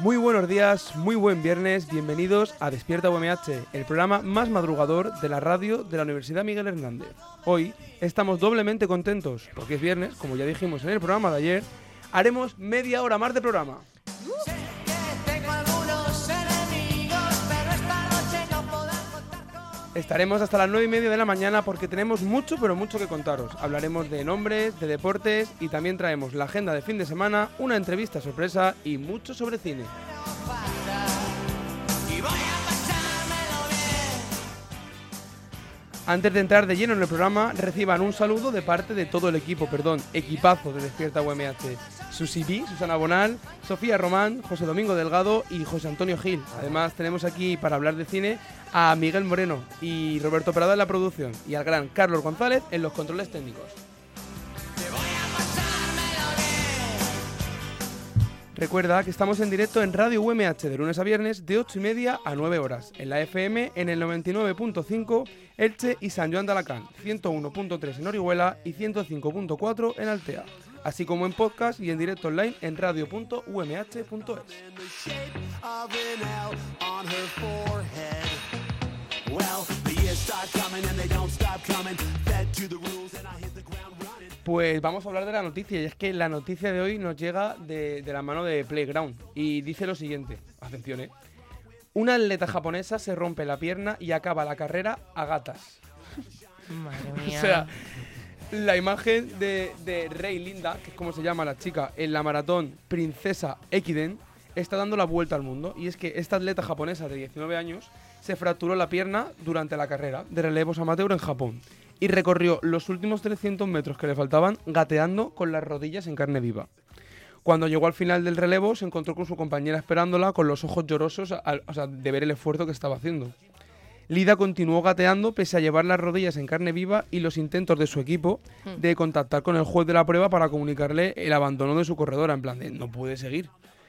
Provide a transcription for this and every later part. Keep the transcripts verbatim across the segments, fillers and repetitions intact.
Muy buenos días, muy buen viernes, bienvenidos a Despierta U M H, el programa más madrugador de la radio de la Universidad Miguel Hernández. Hoy estamos doblemente contentos porque es viernes, como ya dijimos en el programa de ayer, haremos media hora más de programa. Estaremos hasta las nueve y media de la mañana porque tenemos mucho, pero mucho que contaros. Hablaremos de nombres, de deportes y también traemos la agenda de fin de semana, una entrevista sorpresa y mucho sobre cine. Antes de entrar de lleno en el programa, reciban un saludo de parte de todo el equipo, perdón, equipazo de Despierta U M H. Susi B, Susana Bonal, Sofía Román, José Domingo Delgado y José Antonio Gil. Además tenemos aquí para hablar de cine a Miguel Moreno y Roberto Prada en la producción y al gran Carlos González en los controles técnicos. Recuerda que estamos en directo en Radio U M H de lunes a viernes de ocho y media a nueve horas, en la F M en el noventa y nueve punto cinco Elche y San Joan de Alacant, ciento uno punto tres en Orihuela y ciento cinco punto cuatro en Altea, así como en podcast y en directo online en radio punto u m h punto es. Pues vamos a hablar de la noticia, y es que la noticia de hoy nos llega de, de la mano de Playground y dice lo siguiente, atención eh, una atleta japonesa se rompe la pierna y acaba la carrera a gatas. Madre mía. O sea, la imagen de, de Rei Linda, que es como se llama la chica, en la maratón Princesa Ekiden, está dando la vuelta al mundo, y es que esta atleta japonesa de diecinueve años se fracturó la pierna durante la carrera de relevos amateur en Japón y recorrió los últimos trescientos metros que le faltaban gateando con las rodillas en carne viva. Cuando llegó al final del relevo se encontró con su compañera esperándola con los ojos llorosos al, o sea, de ver el esfuerzo que estaba haciendo. Lida continuó gateando pese a llevar las rodillas en carne viva y los intentos de su equipo de contactar con el juez de la prueba para comunicarle el abandono de su corredora, en plan de no puede seguir.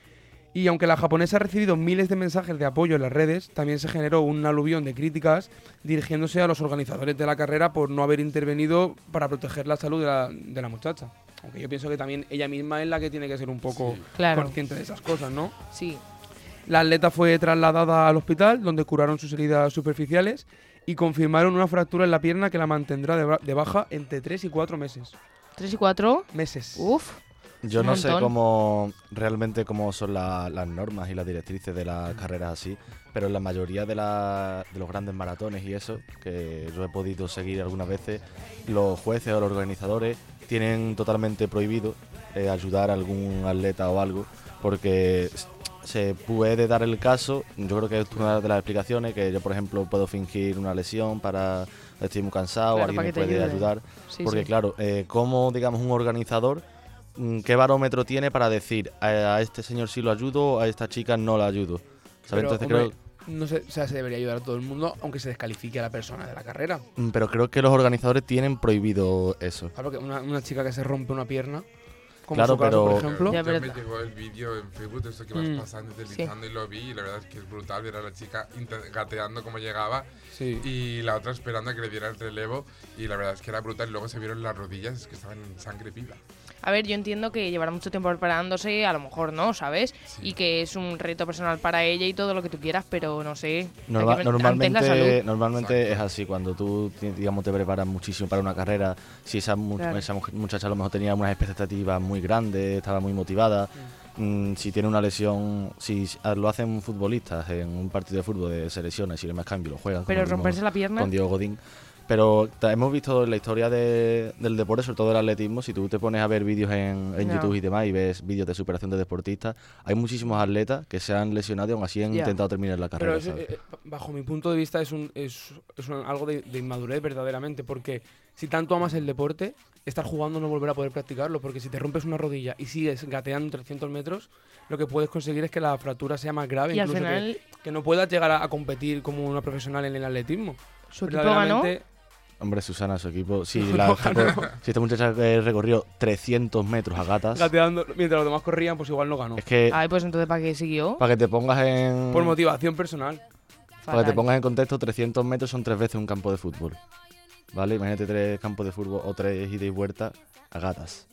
Y aunque la japonesa ha recibido miles de mensajes de apoyo en las redes, también se generó un aluvión de críticas dirigiéndose a los organizadores de la carrera por no haber intervenido para proteger la salud de la, de la muchacha. Aunque yo pienso que también ella misma es la que tiene que ser un poco sí, claro. consciente de esas cosas, ¿no? Sí. La atleta fue trasladada al hospital, donde curaron sus heridas superficiales y confirmaron una fractura en la pierna que la mantendrá de, ba- de baja entre tres y cuatro meses. ¿Tres y cuatro? Meses. Uf. Yo un no sé montón. cómo realmente cómo son la- las normas y las directrices de las carreras así, pero en la mayoría de, la- de los grandes maratones y eso, que yo he podido seguir algunas veces, los jueces o los organizadores tienen totalmente prohibido eh, ayudar a algún atleta o algo, porque se puede dar el caso, yo creo que es una de las explicaciones, que yo por ejemplo puedo fingir una lesión para estoy muy cansado, Claro, alguien para me que te puede ayude. ayudar, Sí, porque sí. claro, eh, como digamos un organizador, ¿qué barómetro tiene para decir a, a este señor sí lo ayudo, a esta chica no la ayudo? ¿Sabes? Pero, Entonces hombre, creo, no sé, o sea, se debería ayudar a todo el mundo, aunque se descalifique a la persona de la carrera. mm, pero creo que los organizadores tienen prohibido eso. Claro que una, una chica que se rompe una pierna, como Claro, su caso, pero- por ejemplo. Ya, Ya pero- me llegó el vídeo en Facebook de esto que vas Mm. pasando y deslizando y lo vi y la verdad es que es brutal ver a la chica inte- gateando como llegaba Sí. y la otra esperando a que le diera el relevo y la verdad es que era brutal y luego se vieron las rodillas es que estaban en sangre viva. A ver, yo entiendo que llevará mucho tiempo preparándose, a lo mejor no, ¿sabes? Sí. Y que es un reto personal para ella y todo lo que tú quieras, pero no sé. Norma- hay que ver- antes la normalmente salud. normalmente Exacto. es así, cuando tú ti- digamos te preparas muchísimo para una carrera, si esa, mu- Claro. esa mujer- muchacha a lo mejor tenía unas expectativas muy grandes, estaba muy motivada, mm, si tiene una lesión, si s- lo hacen futbolistas en un partido de fútbol, de se lesiona y si le más cambio lo juegan. Pero como vimos romperse la pierna. con Diego Godín. Pero ta- hemos visto en la historia de- del deporte, sobre todo del atletismo, si tú te pones a ver vídeos en, en No. YouTube y demás y ves vídeos de superación de deportistas, hay muchísimos atletas que se han lesionado y aún así han Ya. intentado terminar la carrera. Pero eso, ¿sabes? eh, eh, bajo mi punto de vista es, un, es, es un- algo de, de inmadurez verdaderamente, porque si tanto amas el deporte, estar jugando no volver a poder practicarlo, porque si te rompes una rodilla y sigues gateando trescientos metros, lo que puedes conseguir es que la fractura sea más grave, Y al incluso que- final que, no puedas llegar a, a competir como una profesional en el atletismo. su equipo ganó. Verdaderamente, Hombre, Susana, su equipo. Si, la, si esta muchacha eh, recorrió trescientos metros a gatas, gateando, mientras los demás corrían, pues igual no ganó. es que Ay, pues entonces ¿para qué siguió? para que te pongas en. Por motivación personal. Para que te Fatal. pongas en contexto, trescientos metros son tres veces un campo de fútbol. ¿Vale? Imagínate tres campos de fútbol o tres ida y vuelta a gatas.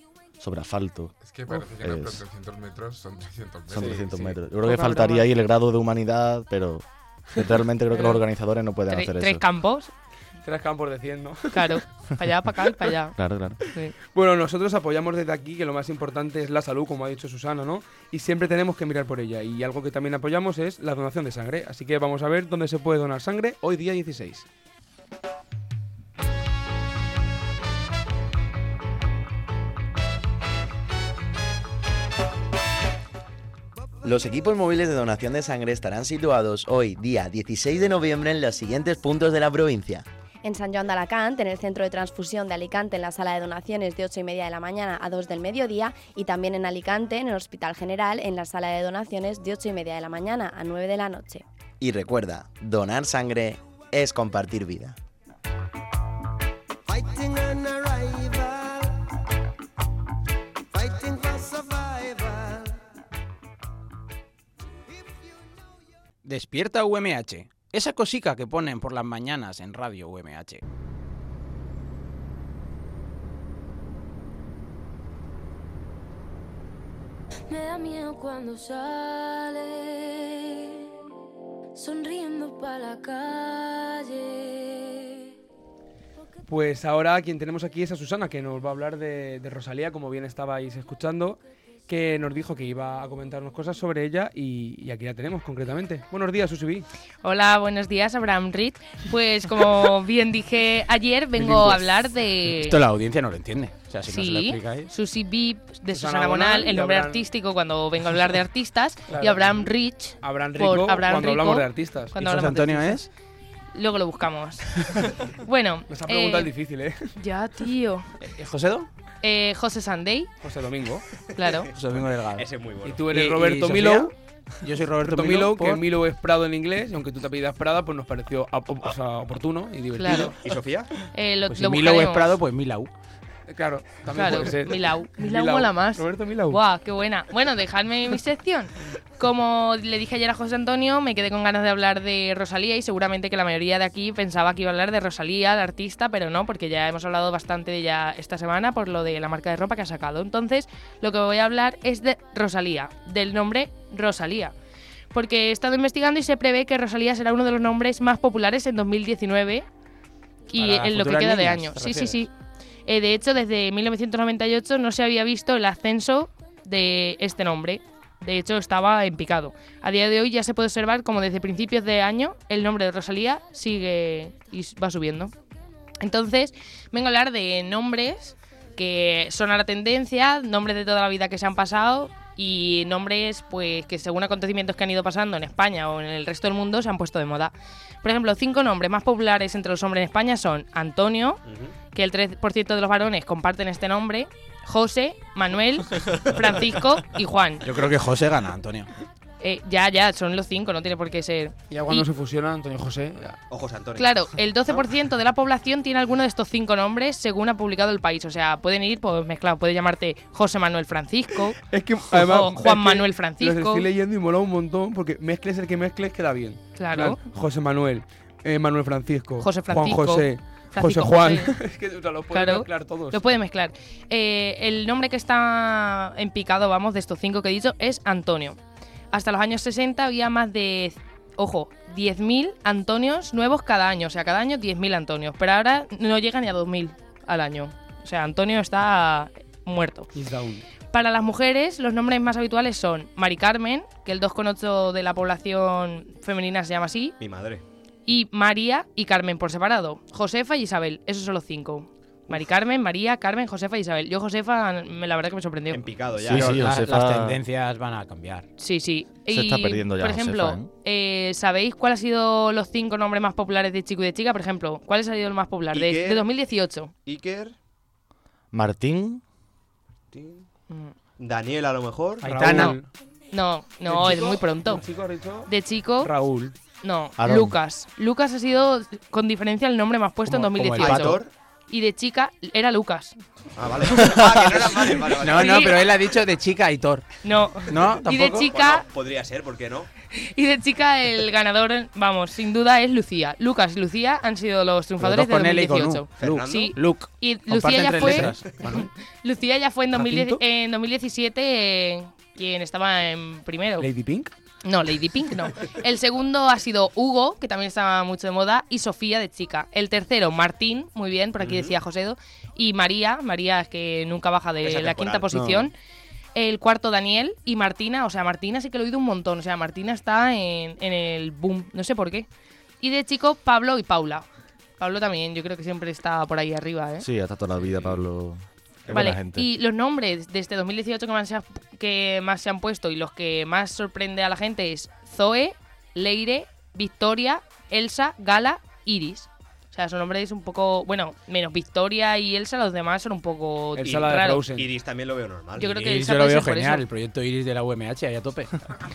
sobre asfalto. Es que parece que no, pero es- trescientos metros son trescientos metros. Son Sí, trescientos sí. metros. Yo creo que Poca faltaría broma. ahí el grado de humanidad, pero realmente creo que los organizadores no pueden Tre- hacer tres eso. campos, Tres campos de cien, ¿no? claro. Para allá, para acá y para allá. Claro, claro. Sí. Bueno, nosotros apoyamos desde aquí que lo más importante es la salud, como ha dicho Susana, ¿no? Y siempre tenemos que mirar por ella. Y algo que también apoyamos es la donación de sangre. Así que vamos a ver dónde se puede donar sangre hoy día dieciséis. Los equipos móviles de donación de sangre estarán situados hoy, día dieciséis de noviembre, en los siguientes puntos de la provincia. En San Joan de Alacant, en el Centro de Transfusión de Alicante, en la sala de donaciones de ocho y media de la mañana a dos del mediodía, y también en Alicante, en el Hospital General, en la sala de donaciones de ocho y media de la mañana a nueve de la noche. Y recuerda, donar sangre es compartir vida. Fighting an arrival, fighting for survival. Despierta U M H, esa cosica que ponen por las mañanas en Radio U M H. Me da miedo cuando sale, sonriendo pa' la calle. Pues ahora quien tenemos aquí es a Susana, que nos va a hablar de, de Rosalía, como bien estabais escuchando, que nos dijo que iba a comentarnos cosas sobre ella y, y aquí la tenemos concretamente. Buenos días, Susibi. Hola, buenos días, Abraham Reed. Pues como bien dije ayer, vengo Bilingües. a hablar de... Esto la audiencia no lo entiende. O sea, si no se lo Sí, explicáis. Susi Bip de Susana Susana Bonal, Bonal el y nombre Abraham- artístico cuando vengo a hablar de artistas, Claro. y Abraham Rich Abraham por Rico, Abraham cuando Rico, hablamos de artistas. cuando ¿Y José hablamos de Antonio artistas. es? Luego lo buscamos. Bueno, Esa pregunta eh, es difícil, ¿eh? ya, tío. ¿Es Josédo? Eh, José Sunday, José Domingo. claro. José Domingo Delgado. Ese es muy bueno. Y tú eres ¿Y- y Roberto Sofía? Milo. Yo soy Roberto, Roberto Milo, que por- Milo es Prado en inglés, y aunque tú te apellidas Prada, pues nos pareció op- op- o sea, oportuno y divertido. Claro. ¿Y Sofía? Eh, lo, Pues si lo Milo es buscaremos. Prado, pues Milau. Eh, Claro, también Claro, puede ser. Milau. Milau mola más. Roberto Milau. Guau, qué buena. Bueno, dejadme mi sección. Como le dije ayer a José Antonio, me quedé con ganas de hablar de Rosalía y seguramente que la mayoría de aquí pensaba que iba a hablar de Rosalía, la artista, pero no, porque ya hemos hablado bastante de ella esta semana por lo de la marca de ropa que ha sacado. Entonces, lo que voy a hablar es de Rosalía, del nombre Rosalía. Porque he estado investigando y se prevé que Rosalía será uno de los nombres más populares en dos mil diecinueve y Para en lo que futuras queda de niñas, año. ¿te Sí, sí, refieres? sí. Eh, de hecho, desde mil novecientos noventa y ocho no se había visto el ascenso de este nombre. De hecho, estaba en picado. A día de hoy ya se puede observar como desde principios de año el nombre de Rosalía sigue y va subiendo. Entonces, vengo a hablar de nombres que son a la tendencia, nombres de toda la vida que se han pasado y nombres pues que según acontecimientos que han ido pasando en España o en el resto del mundo se han puesto de moda. Por ejemplo, cinco nombres más populares entre los hombres en España son Antonio, que el tres por ciento de los varones comparten este nombre, José, Manuel, Francisco y Juan. Yo creo que José gana, Antonio. Eh, ya, ya, son los cinco, no tiene por qué ser. Y ya cuando Y- se fusiona Antonio José. ya. Ojos Antonio. Claro, el doce por ciento de la población tiene alguno de estos cinco nombres según ha publicado el país. O sea, pueden ir pues mezclados. Puede llamarte José Manuel Francisco. Es que además. O Juan es que Manuel Los Francisco. estoy leyendo y mola un montón porque mezcles el que mezcles queda bien. Claro. En plan, José Manuel, eh, Manuel Francisco, José Francisco, Juan José, Francisco José Juan. José. Es que o sea, los puedes Claro, mezclar todos. Lo puede mezclar. Eh, el nombre que está en picado, vamos, de estos cinco que he dicho, es Antonio. Hasta los años sesenta había más de, ojo, diez mil Antonios nuevos cada año. O sea, cada año diez mil Antonios. Pero ahora no llega ni a dos mil al año. O sea, Antonio está muerto. He's down. Para las mujeres, los nombres más habituales son Mari Carmen, que el dos coma ocho de la población femenina se llama así, Mi madre. y María y Carmen por separado. Josefa y Isabel, esos son los cinco. Mari Carmen, María, Carmen, Josefa y Isabel. Yo Josefa, me, la verdad que me sorprendió. En picado ya. Sí, Pero sí, la- Josefa- las tendencias van a cambiar. Sí, sí. Se está perdiendo ya Por Josefa, ejemplo, eh, ¿sabéis cuáles han sido los cinco nombres más populares de chico y de chica? Por ejemplo, ¿cuál ha sido el más popular? De, Iker. de dos mil dieciocho. Iker, Martín, Mm. Daniel a lo mejor. Aitana. Raúl. No, no, ¿El es chico? muy pronto. ¿El chico ha dicho? De chico, Raúl. no, Aarón. Lucas. Lucas ha sido con diferencia el nombre más puesto Como- en como el dos mil dieciocho. Aitor. Y de chica era Lucas. Ah, vale. Ah, que no era vale, vale, vale. No, no, Sí. pero él ha dicho de chica Aitor. No. ¿No? Y de ¿Tampoco? chica, Bueno, podría ser, ¿por qué no? y de chica el ganador, vamos, sin duda es Lucía. Lucas y Lucía han sido los triunfadores Los dos de con L y con U. dos mil dieciocho. Fernando. Sí. Luke. Y Comparten Lucía ya tres fue letras. Bueno, Lucía ya fue en, dos mil diez ¿Jacinto? en dos mil diecisiete eh, quien estaba en primero. Lady Pink. No, Lady Pink no. El segundo ha sido Hugo, que también estaba mucho de moda, y Sofía de chica. El tercero, Martín, muy bien, por aquí decía Josedo. Y María, María es que nunca baja de Esa la temporal. quinta posición. El cuarto, Daniel. Y Martina, o sea, Martina sí que lo he oído un montón. O sea, Martina está en, en el boom, no sé por qué. Y de chico, Pablo y Paula. Pablo también, yo creo que siempre está por ahí arriba, ¿eh? Sí, hasta toda la vida, Pablo. Qué buena Vale, gente. y los nombres de este dos mil dieciocho que más, se ha- que más se han puesto y los que más sorprende a la gente es Zoe, Leire, Victoria, Elsa, Gala, Iris. O sea, son nombres un poco... Bueno, menos Victoria y Elsa, los demás son un poco Elsa la de raros. Frozen. Iris también lo veo normal. Yo creo que Iris Elsa yo lo puede veo ser por genial, eso. el proyecto Iris de la U M H ahí a tope.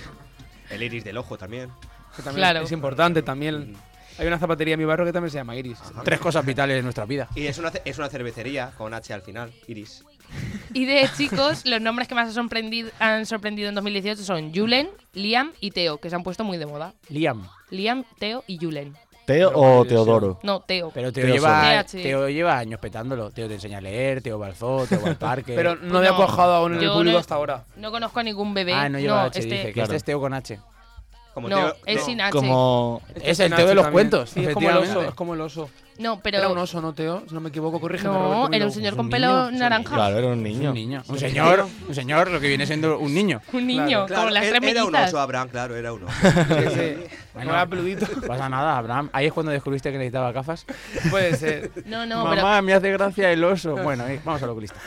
El iris del ojo también. Que también Claro. es importante también. Hay una zapatería en mi barrio que también se llama Iris. Tres cosas vitales de nuestra vida. Y es una, ce- es una cervecería con H al final, Iris. Y de chicos, los nombres que más han sorprendido, han sorprendido en dos mil dieciocho son Julen, Liam y Teo, que se han puesto muy de moda. Liam. Liam, Teo y Julen. ¿Teo o Teodoro? No, Teo. Pero Teo Teo lleva, T H. Teo lleva años petándolo. Teo te enseña a leer, Teo va al zoo, Teo va al parque. Pero no había No, cuajado aún en el yo público no- hasta ahora. No conozco a ningún bebé. Ah, no lleva H, este, dice que claro. este es Teo con H. Como no, Teo- es no. sin H. Como. Es el Teo de los también. cuentos, Sí, es como el oso, efectivamente. es como el oso. No, pero. Era un oso, ¿no, Teo? Si no me equivoco, corrígeme, No, Roberto era Milou. un señor Es con un pelo niño, es un naranja. Claro, era un Un niño. niño. Un señor, un señor, lo que viene siendo un niño. Un niño, Claro, como las él- tres era un mellizas. oso, Abraham, claro, era uno. Sí, sí. Bueno. No era peludito. No pasa nada, Abraham. Ahí es cuando descubriste que necesitaba gafas. Puede ser. No, no, Mamá, me hace gracia el oso. Bueno, eh, vamos al oculista.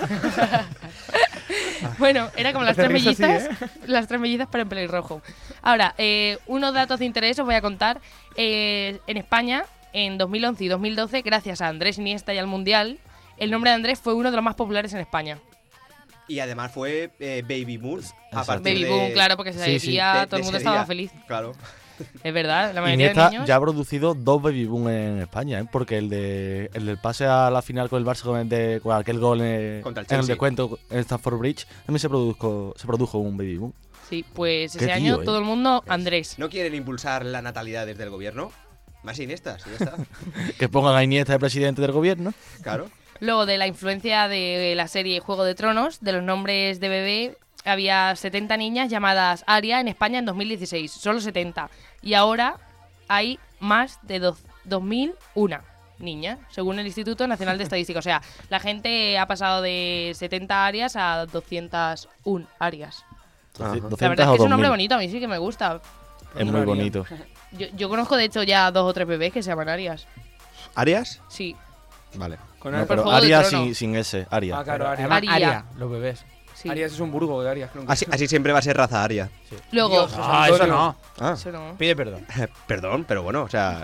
pero. Bueno, era como las Hace tres risa, mellizas. sí, Las tres mellizas, pero en pelirrojo. Ahora, eh, unos datos de interés os voy a contar. Eh, en España, en dos mil once y dos mil doce, gracias a Andrés Iniesta y al Mundial, el nombre de Andrés fue uno de los más populares en España. Y además fue eh, Baby Moon. A Exacto. partir Baby de- Boom, claro, porque se Sí, sí. decía, de- todo el de mundo ese estaba día. feliz. Claro. Es verdad, la mayoría de Iniesta niños. ya ha producido dos baby boom en España, ¿eh? Porque el de el del pase a la final con el Barça con, el de, con aquel gol en, Contra el en el Chelsea. descuento en Stamford Bridge también se produjo se produjo un baby boom. Sí, pues Qué ese tío, año ¿eh? todo el mundo Andrés. ¿No quieren impulsar la natalidad desde el gobierno? Más Iniesta, sí, ya está. Que pongan a Iniesta de presidente del gobierno. Claro. Luego de la influencia de la serie Juego de Tronos, de los nombres de bebé, había setenta niñas llamadas Aria en España en dos mil dieciséis, solo setenta. Y ahora hay más de dos- dos mil una niñas, según el Instituto Nacional de Estadística. O sea, la gente ha pasado de setenta Arias a doscientas una Arias. Ajá. doscientos La verdad es o que es un nombre dos mil. bonito, a mí sí que me gusta. Es muy bonito. Yo, yo conozco de hecho ya dos o tres bebés que se llaman Arias. ¿Arias? Sí. Vale. Con No, el- pero Juego de Aria Tronos. sin, sin ese, Aria. Ah, claro, Arias. Además, Aria. Aria, los bebés. Sí. Arias es un burgo de Arias, creo que Así, así siempre va a ser raza aria. Luego, Dios, Ah, eso Antonio. no. Ah. eso no. Pide perdón. Perdón, pero bueno, o sea.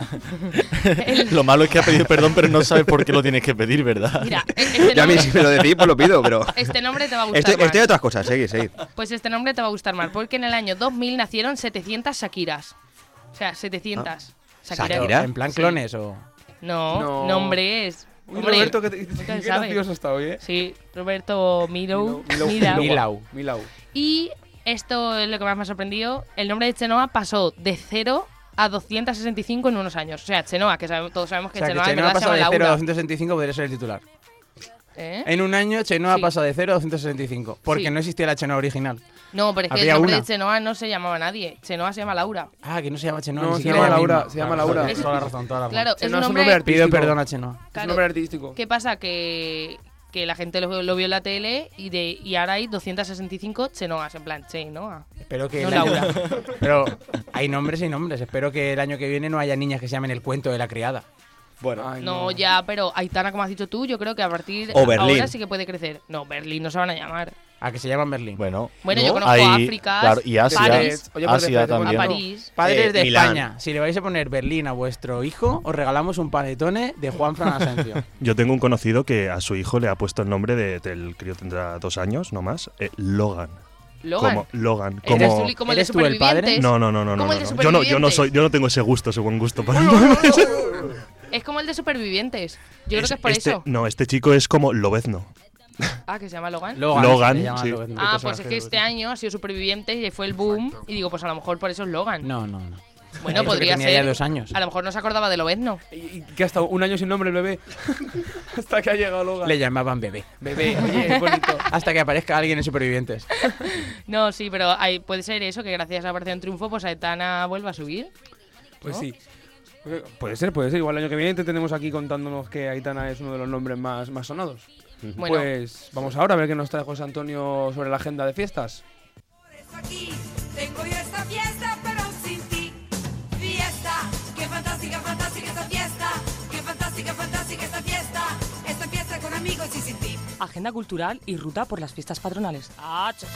El- Lo malo es que ha pedido perdón, pero no sabes por qué lo tienes que pedir, ¿verdad? mira, e- este Yo a mí nombre, si me lo decís, pues lo pido, pero. este nombre te va a gustar Estoy, más. estoy de otras cosas, seguid, seguid. Pues este nombre te va a gustar más, porque en el año dos mil nacieron setecientas Shakiras. O sea, setecientas. Shakira. ¿Shakira? ¿En plan Sí. clones o...? No, No. nombres. Uy, Hombre, Roberto, que te- nunca qué se sabe. gracioso está hoy, ¿eh? Sí, Roberto Milou. Milou, Mira. Milau. Milau. Y esto es lo que más me ha sorprendido. El nombre de Chenoa pasó de cero a doscientos sesenta y cinco en unos años. O sea, Chenoa, que sabe- todos sabemos que O sea, que Chenoa, en Chenoa verdad se pasa llama de cero a Laura. doscientos sesenta y cinco, podría ser el titular. ¿Eh? En un año, Chenoa Sí. pasa de cero a doscientos sesenta y cinco. Porque Sí. no existía la Chenoa original. No, pero es que el Había nombre una. de Chenoa no se llamaba nadie. Chenoa se llama Laura. Ah, que no se llama Chenoa. No, ni se siquiera llama ella Laura, misma. se llama Claro, Laura. claro, Toda la razón, toda la razón. Claro, es Chenoa un es un nombre... nombre artístico. Pido perdón a Chenoa. Es Claro. un nombre artístico. ¿Qué pasa? Que, que la gente lo, lo vio en la tele y, de, y ahora hay doscientos sesenta y cinco Chenoas, en plan, Chenoa. Espero que No el año- Laura. Pero hay nombres y nombres. Espero que el año que viene no haya niñas que se llamen el cuento de la criada. Bueno. Ay, No, ya, pero Aitana, como has dicho tú, yo creo que a partir de O Berlín. ahora sí que puede crecer. No, Berlín no se van a llamar. A que se llaman Berlín. Bueno, Bueno, ¿No? yo conozco Ahí, a África, claro, y Asia, París, Oye, pues Asia espérate, a también. París. Padres Eh, de Milán. España, si le vais a poner Berlín a vuestro hijo, os regalamos un panetone de Juan Fran Asencio. Yo tengo un conocido que a su hijo le ha puesto el nombre de, del crío tendrá dos años, no más, eh, Logan. Logan. Como Logan. ¿Eres Como... tú, como el de ¿Eres tú el padre? Supervivientes? No, no, no, no, no. ¿Cómo no, el de no. Yo no, yo no Supervivientes? soy, yo no tengo ese gusto, ese buen gusto para el nombre. Es como el de Supervivientes. Yo creo que es por este, eso. No, este chico es como Lobezno. Ah, que se llama Logan. Logan, Logan, se llama sí. Logan, el Ah, pues personaje es que de este Logan. año ha sido Supervivientes y fue el boom. Y digo, pues a lo mejor por eso es Logan. No, no, no. Bueno, Eso que podría tenía ser. ya dos años. A lo mejor no se acordaba de Lobezno. Y, y que ha estado un año sin nombre el bebé. Hasta que ha llegado Logan. Le llamaban bebé. Bebé, oye, es bonito. Hasta que aparezca alguien en Supervivientes. No, sí, pero hay, puede ser eso, que gracias a Operación Triunfo, pues Aitana vuelva a subir. Pues ¿no? sí. Puede ser, puede ser. Igual el año que viene te tenemos aquí contándonos que Aitana es uno de los nombres más, más sonados. Bueno. Pues vamos ahora a ver qué nos trae José Antonio sobre la agenda de fiestas. Aquí tengo yo esta fiesta, pero sin ti. Fiesta, qué fantástica, fantástica esta fiesta. Qué fantástica, fantástica esta fiesta. Esta fiesta con amigos y sin ti. Agenda cultural y ruta por las fiestas patronales. ¡Ah, ch-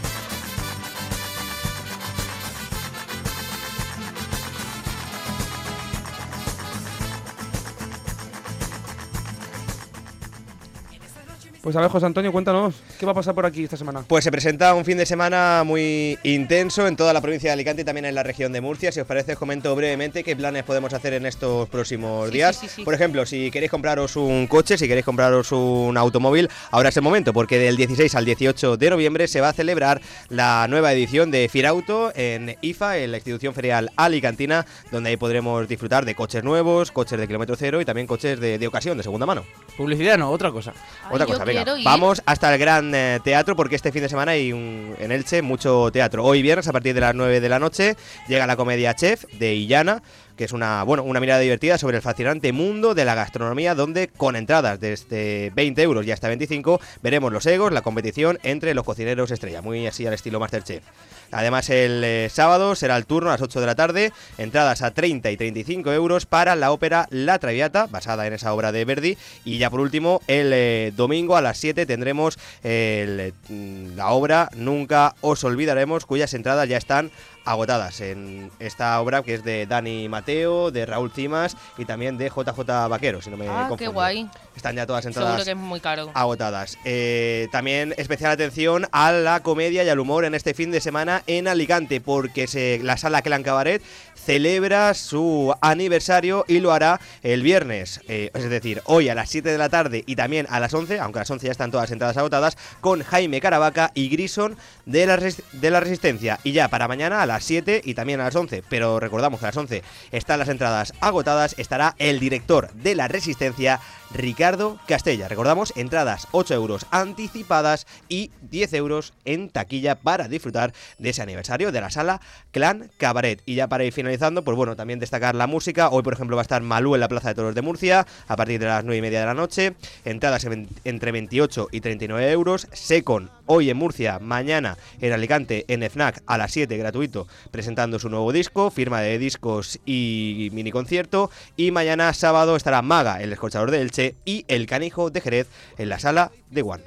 Pues a ver, José Antonio, cuéntanos, ¿qué va a pasar por aquí esta semana? Pues se presenta un fin de semana muy intenso en toda la provincia de Alicante y también en la región de Murcia. Si os parece, os comento brevemente qué planes podemos hacer en estos próximos Sí, días. sí, sí, sí. Por ejemplo, si queréis compraros un coche, si queréis compraros un automóvil, ahora es el momento, porque del dieciséis al dieciocho de noviembre se va a celebrar la nueva edición de Firauto en I F A, en la institución ferial alicantina, donde ahí podremos disfrutar de coches nuevos, coches de kilómetro cero y también coches de, de ocasión, de segunda mano. Publicidad no, otra cosa. Ay, Otra yo cosa, venga. quiero ir. Vamos hasta el Gran eh, Teatro, porque este fin de semana hay un, en Elche mucho teatro. Hoy viernes, a partir de las nueve de la noche, llega la comedia Chef de Illana, que es una, bueno, una mirada divertida sobre el fascinante mundo de la gastronomía, donde con entradas desde veinte euros y hasta veinticinco veremos los egos, la competición entre los cocineros estrella, muy así al estilo MasterChef. Además, el eh, sábado será el turno a las ocho de la tarde, entradas a treinta y treinta y cinco euros para la ópera La Traviata, basada en esa obra de Verdi. Y ya por último, el eh, domingo a las siete tendremos el, eh, la obra Nunca os olvidaremos, cuyas entradas ya están agotadas en esta obra, que es de Dani Mateo, de Raúl Cimas y también de J J Vaquero, si no me Ah, confundo. qué guay. Están ya todas Seguro entradas que es muy caro. agotadas. Eh, también especial atención a la comedia y al humor en este fin de semana en Alicante, porque se, la sala Clan Cabaret celebra su aniversario y lo hará el viernes, eh, es decir, hoy a las siete de la tarde y también a las once, aunque a las once ya están todas entradas agotadas, con Jaime Caravaca y Grison de la, res, de la Resistencia. Y ya para mañana a las siete y también a las once, pero recordamos que a las once están las entradas agotadas, estará el director de la Resistencia, Ricardo Castella. Recordamos, entradas ocho euros anticipadas y diez euros en taquilla para disfrutar de ese aniversario de la sala Clan Cabaret. Y ya para ir finalizando, pues bueno, también destacar la música. Hoy, por ejemplo, va a estar Malú en la Plaza de Toros de Murcia a partir de las nueve y media de la noche. Entradas en, entre veintiocho y treinta y nueve euros. Secon hoy en Murcia, mañana en Alicante en FNAC a las siete, gratuito, presentando su nuevo disco, firma de discos y mini concierto. Y mañana sábado estará Maga, el escorchador de Elche, y el Canijo de Jerez en la sala de One.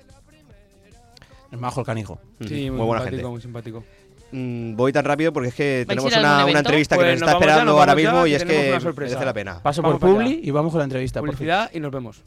Es majo el Canijo. Sí, muy, muy buena simpático, gente. muy simpático. Mm, voy tan rápido porque es que ¿Vais a tenemos ir a algún una, una evento? entrevista Pues que nos nos está vamos ya, esperando nos ahora vamos ya, mismo que y es tenemos que una sorpresa. merece la pena. Paso Vamos por para Publi allá. y vamos con la entrevista. por fin. Publicidad y nos vemos.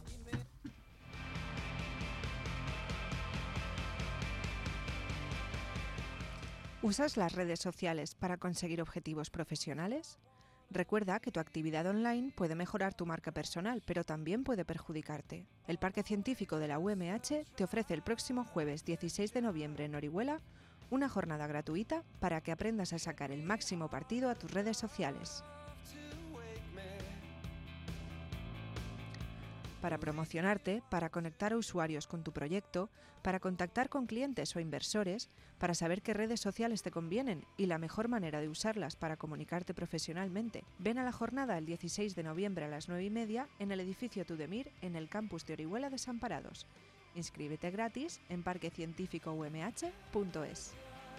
¿Usas las redes sociales para conseguir objetivos profesionales? Recuerda que tu actividad online puede mejorar tu marca personal, pero también puede perjudicarte. El Parque Científico de la U M H te ofrece el próximo jueves dieciséis de noviembre en Orihuela una jornada gratuita para que aprendas a sacar el máximo partido a tus redes sociales. Para promocionarte, para conectar a usuarios con tu proyecto, para contactar con clientes o inversores, para saber qué redes sociales te convienen y la mejor manera de usarlas para comunicarte profesionalmente. Ven a la jornada el dieciséis de noviembre a las nueve y media en el edificio Tudemir en el campus de Orihuela Desamparados. Inscríbete gratis en parque científico u m h punto es.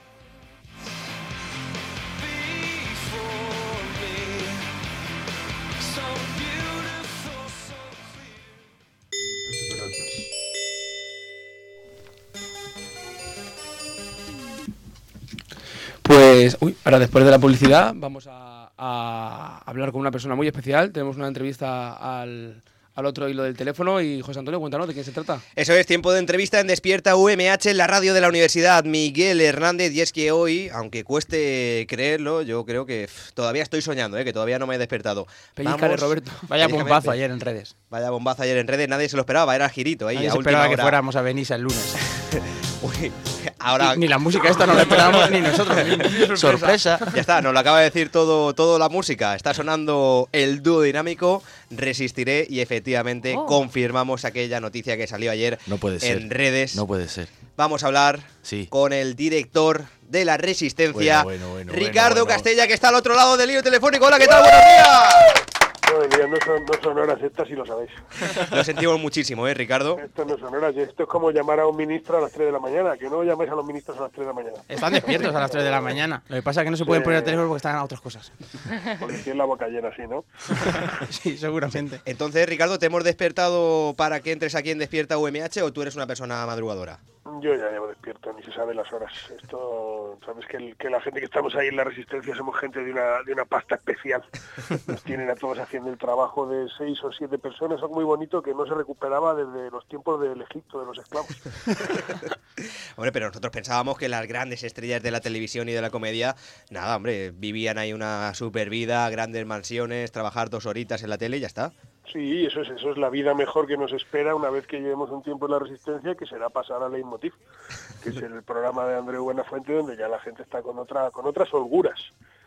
Pues, uy, ahora después de la publicidad vamos a, a hablar con una persona muy especial. Tenemos una entrevista al, al otro hilo del teléfono y José Antonio, cuéntanos de quién se trata. Eso es, tiempo de entrevista en Despierta U M H en la radio de la Universidad Miguel Hernández. Y es que hoy, aunque cueste creerlo, yo creo que pff, todavía estoy soñando, ¿eh? Que todavía no me he despertado. Pellízcale, Roberto. Vaya bombazo ayer en redes. Vaya bombazo ayer en redes, nadie se lo esperaba, era girito ahí. Nadie a se última esperaba que hora. fuéramos a Benissa el lunes. Uy, ahora... Ni, ni la música esta no la esperábamos ni nosotros mismos. Sorpresa. Ya está, nos lo acaba de decir todo, todo la música. Está sonando el dúo dinámico, Resistiré, y efectivamente Oh. confirmamos aquella noticia que salió ayer No puede ser. en redes. No puede ser. Vamos a hablar Sí. con el director de La Resistencia, Bueno, bueno, bueno, Ricardo bueno, bueno. Castella, que está al otro lado del hilo telefónico. Hola, ¿qué tal? ¡Buenos días! Madre mía, no son, no son horas estas, si lo sabéis. Lo sentimos muchísimo, ¿eh, Ricardo? Esto no son horas, esto es como llamar a un ministro a las tres de la mañana, que no llamáis a los ministros a las tres de la mañana. Están despiertos a las tres de la mañana. Lo que pasa es que no se pueden Sí. poner el teléfono porque están a otras cosas. Porque tiene la boca llena así, ¿no? Sí, seguramente. Entonces, Ricardo, ¿te hemos despertado para que entres aquí en Despierta U M H o tú eres una persona madrugadora? Yo ya llevo despierto, ni se sabe las horas. Esto, sabes que, el- que la gente que estamos ahí en la Resistencia somos gente de una, de una pasta especial. Nos tienen a todos haciendo el trabajo de seis o siete personas, algo muy bonito que no se recuperaba desde los tiempos del Egipto, de los esclavos. Hombre, pero nosotros pensábamos que las grandes estrellas de la televisión y de la comedia, nada, hombre, vivían ahí una super vida, grandes mansiones, trabajar dos horitas en la tele y ya está. Sí, eso es, eso es la vida mejor que nos espera una vez que llevemos un tiempo en la Resistencia, que será pasar a Leitmotiv, que es el programa de Andreu Buenafuente, donde ya la gente está con otra con otras holguras.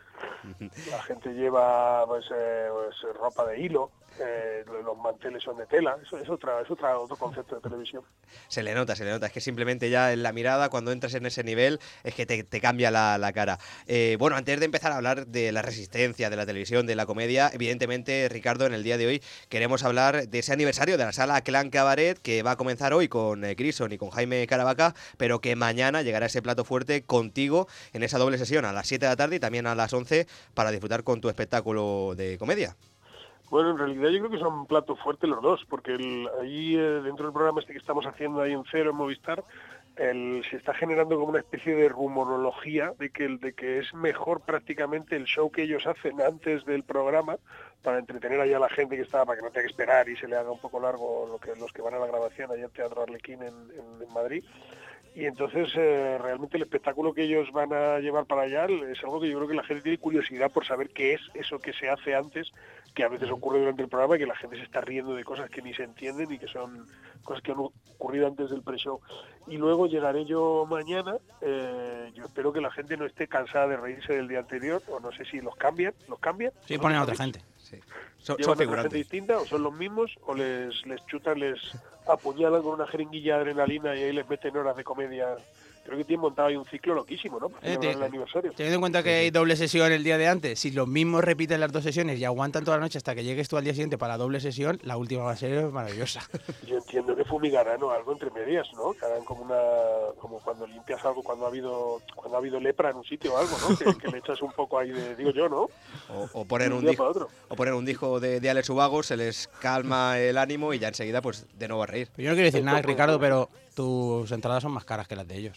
La gente lleva pues, eh, pues, ropa de hilo, eh, los manteles son de tela, eso es otra, es otra, otro concepto de televisión. Se le nota, se le nota. Es que simplemente ya en la mirada, cuando entras en ese nivel, es que te, te cambia la, la cara. Eh, bueno, antes de empezar a hablar de la resistencia, de la televisión, de la comedia, evidentemente, Ricardo, en el día de hoy queremos hablar de ese aniversario de la sala Clan Cabaret, que va a comenzar hoy con eh, Grison y con Jaime Caravaca, pero que mañana llegará ese plato fuerte contigo en esa doble sesión a las siete de la tarde y también a las once para disfrutar con tu espectáculo de comedia. Bueno, en realidad yo creo que son platos fuertes los dos, porque el, ahí eh, dentro del programa este que estamos haciendo ahí en Cero, en Movistar, el, se está generando como una especie de rumorología de que, el, de que es mejor prácticamente el show que ellos hacen antes del programa para entretener allá a la gente que está, para que no tenga que esperar y se le haga un poco largo lo que, los que van a la grabación allá al Teatro Arlequín en, en, en Madrid. Y entonces eh, realmente el espectáculo que ellos van a llevar para allá es algo que yo creo que la gente tiene curiosidad por saber qué es eso que se hace antes, que a veces ocurre durante el programa y que la gente se está riendo de cosas que ni se entienden y que son cosas que han ocurrido antes del pre-show. Y luego llegaré yo mañana, eh, yo espero que la gente no esté cansada de reírse del día anterior, o no sé si los cambian, ¿los cambian? Sí, ponen a otra gente. Sí. Son, ¿Llevan a otra gente distinta o son los mismos o les, les chutan, les apuñalan con una jeringuilla de adrenalina y ahí les meten horas de comedia? Creo que tienen montado ahí un ciclo loquísimo, ¿no? Para Eh, celebrar te- el aniversario. Teniendo en cuenta que hay doble sesión el día de antes, si los mismos repiten las dos sesiones y aguantan toda la noche hasta que llegues tú al día siguiente para la doble sesión, la última va a ser maravillosa. Yo entiendo que fumigarán o algo entre medias, ¿no? Que hagan como una, como cuando limpias algo cuando ha habido, cuando ha habido lepra en un sitio o algo, ¿no? Que, que le echas un poco ahí de, digo yo, ¿no? O, o poner De un día disco, para otro. o poner un disco de, de Alex Ubago, se les calma el ánimo y ya enseguida, pues, de nuevo a reír. Yo no quiero decir nada, Ricardo, pero tus entradas son más caras que las de ellos.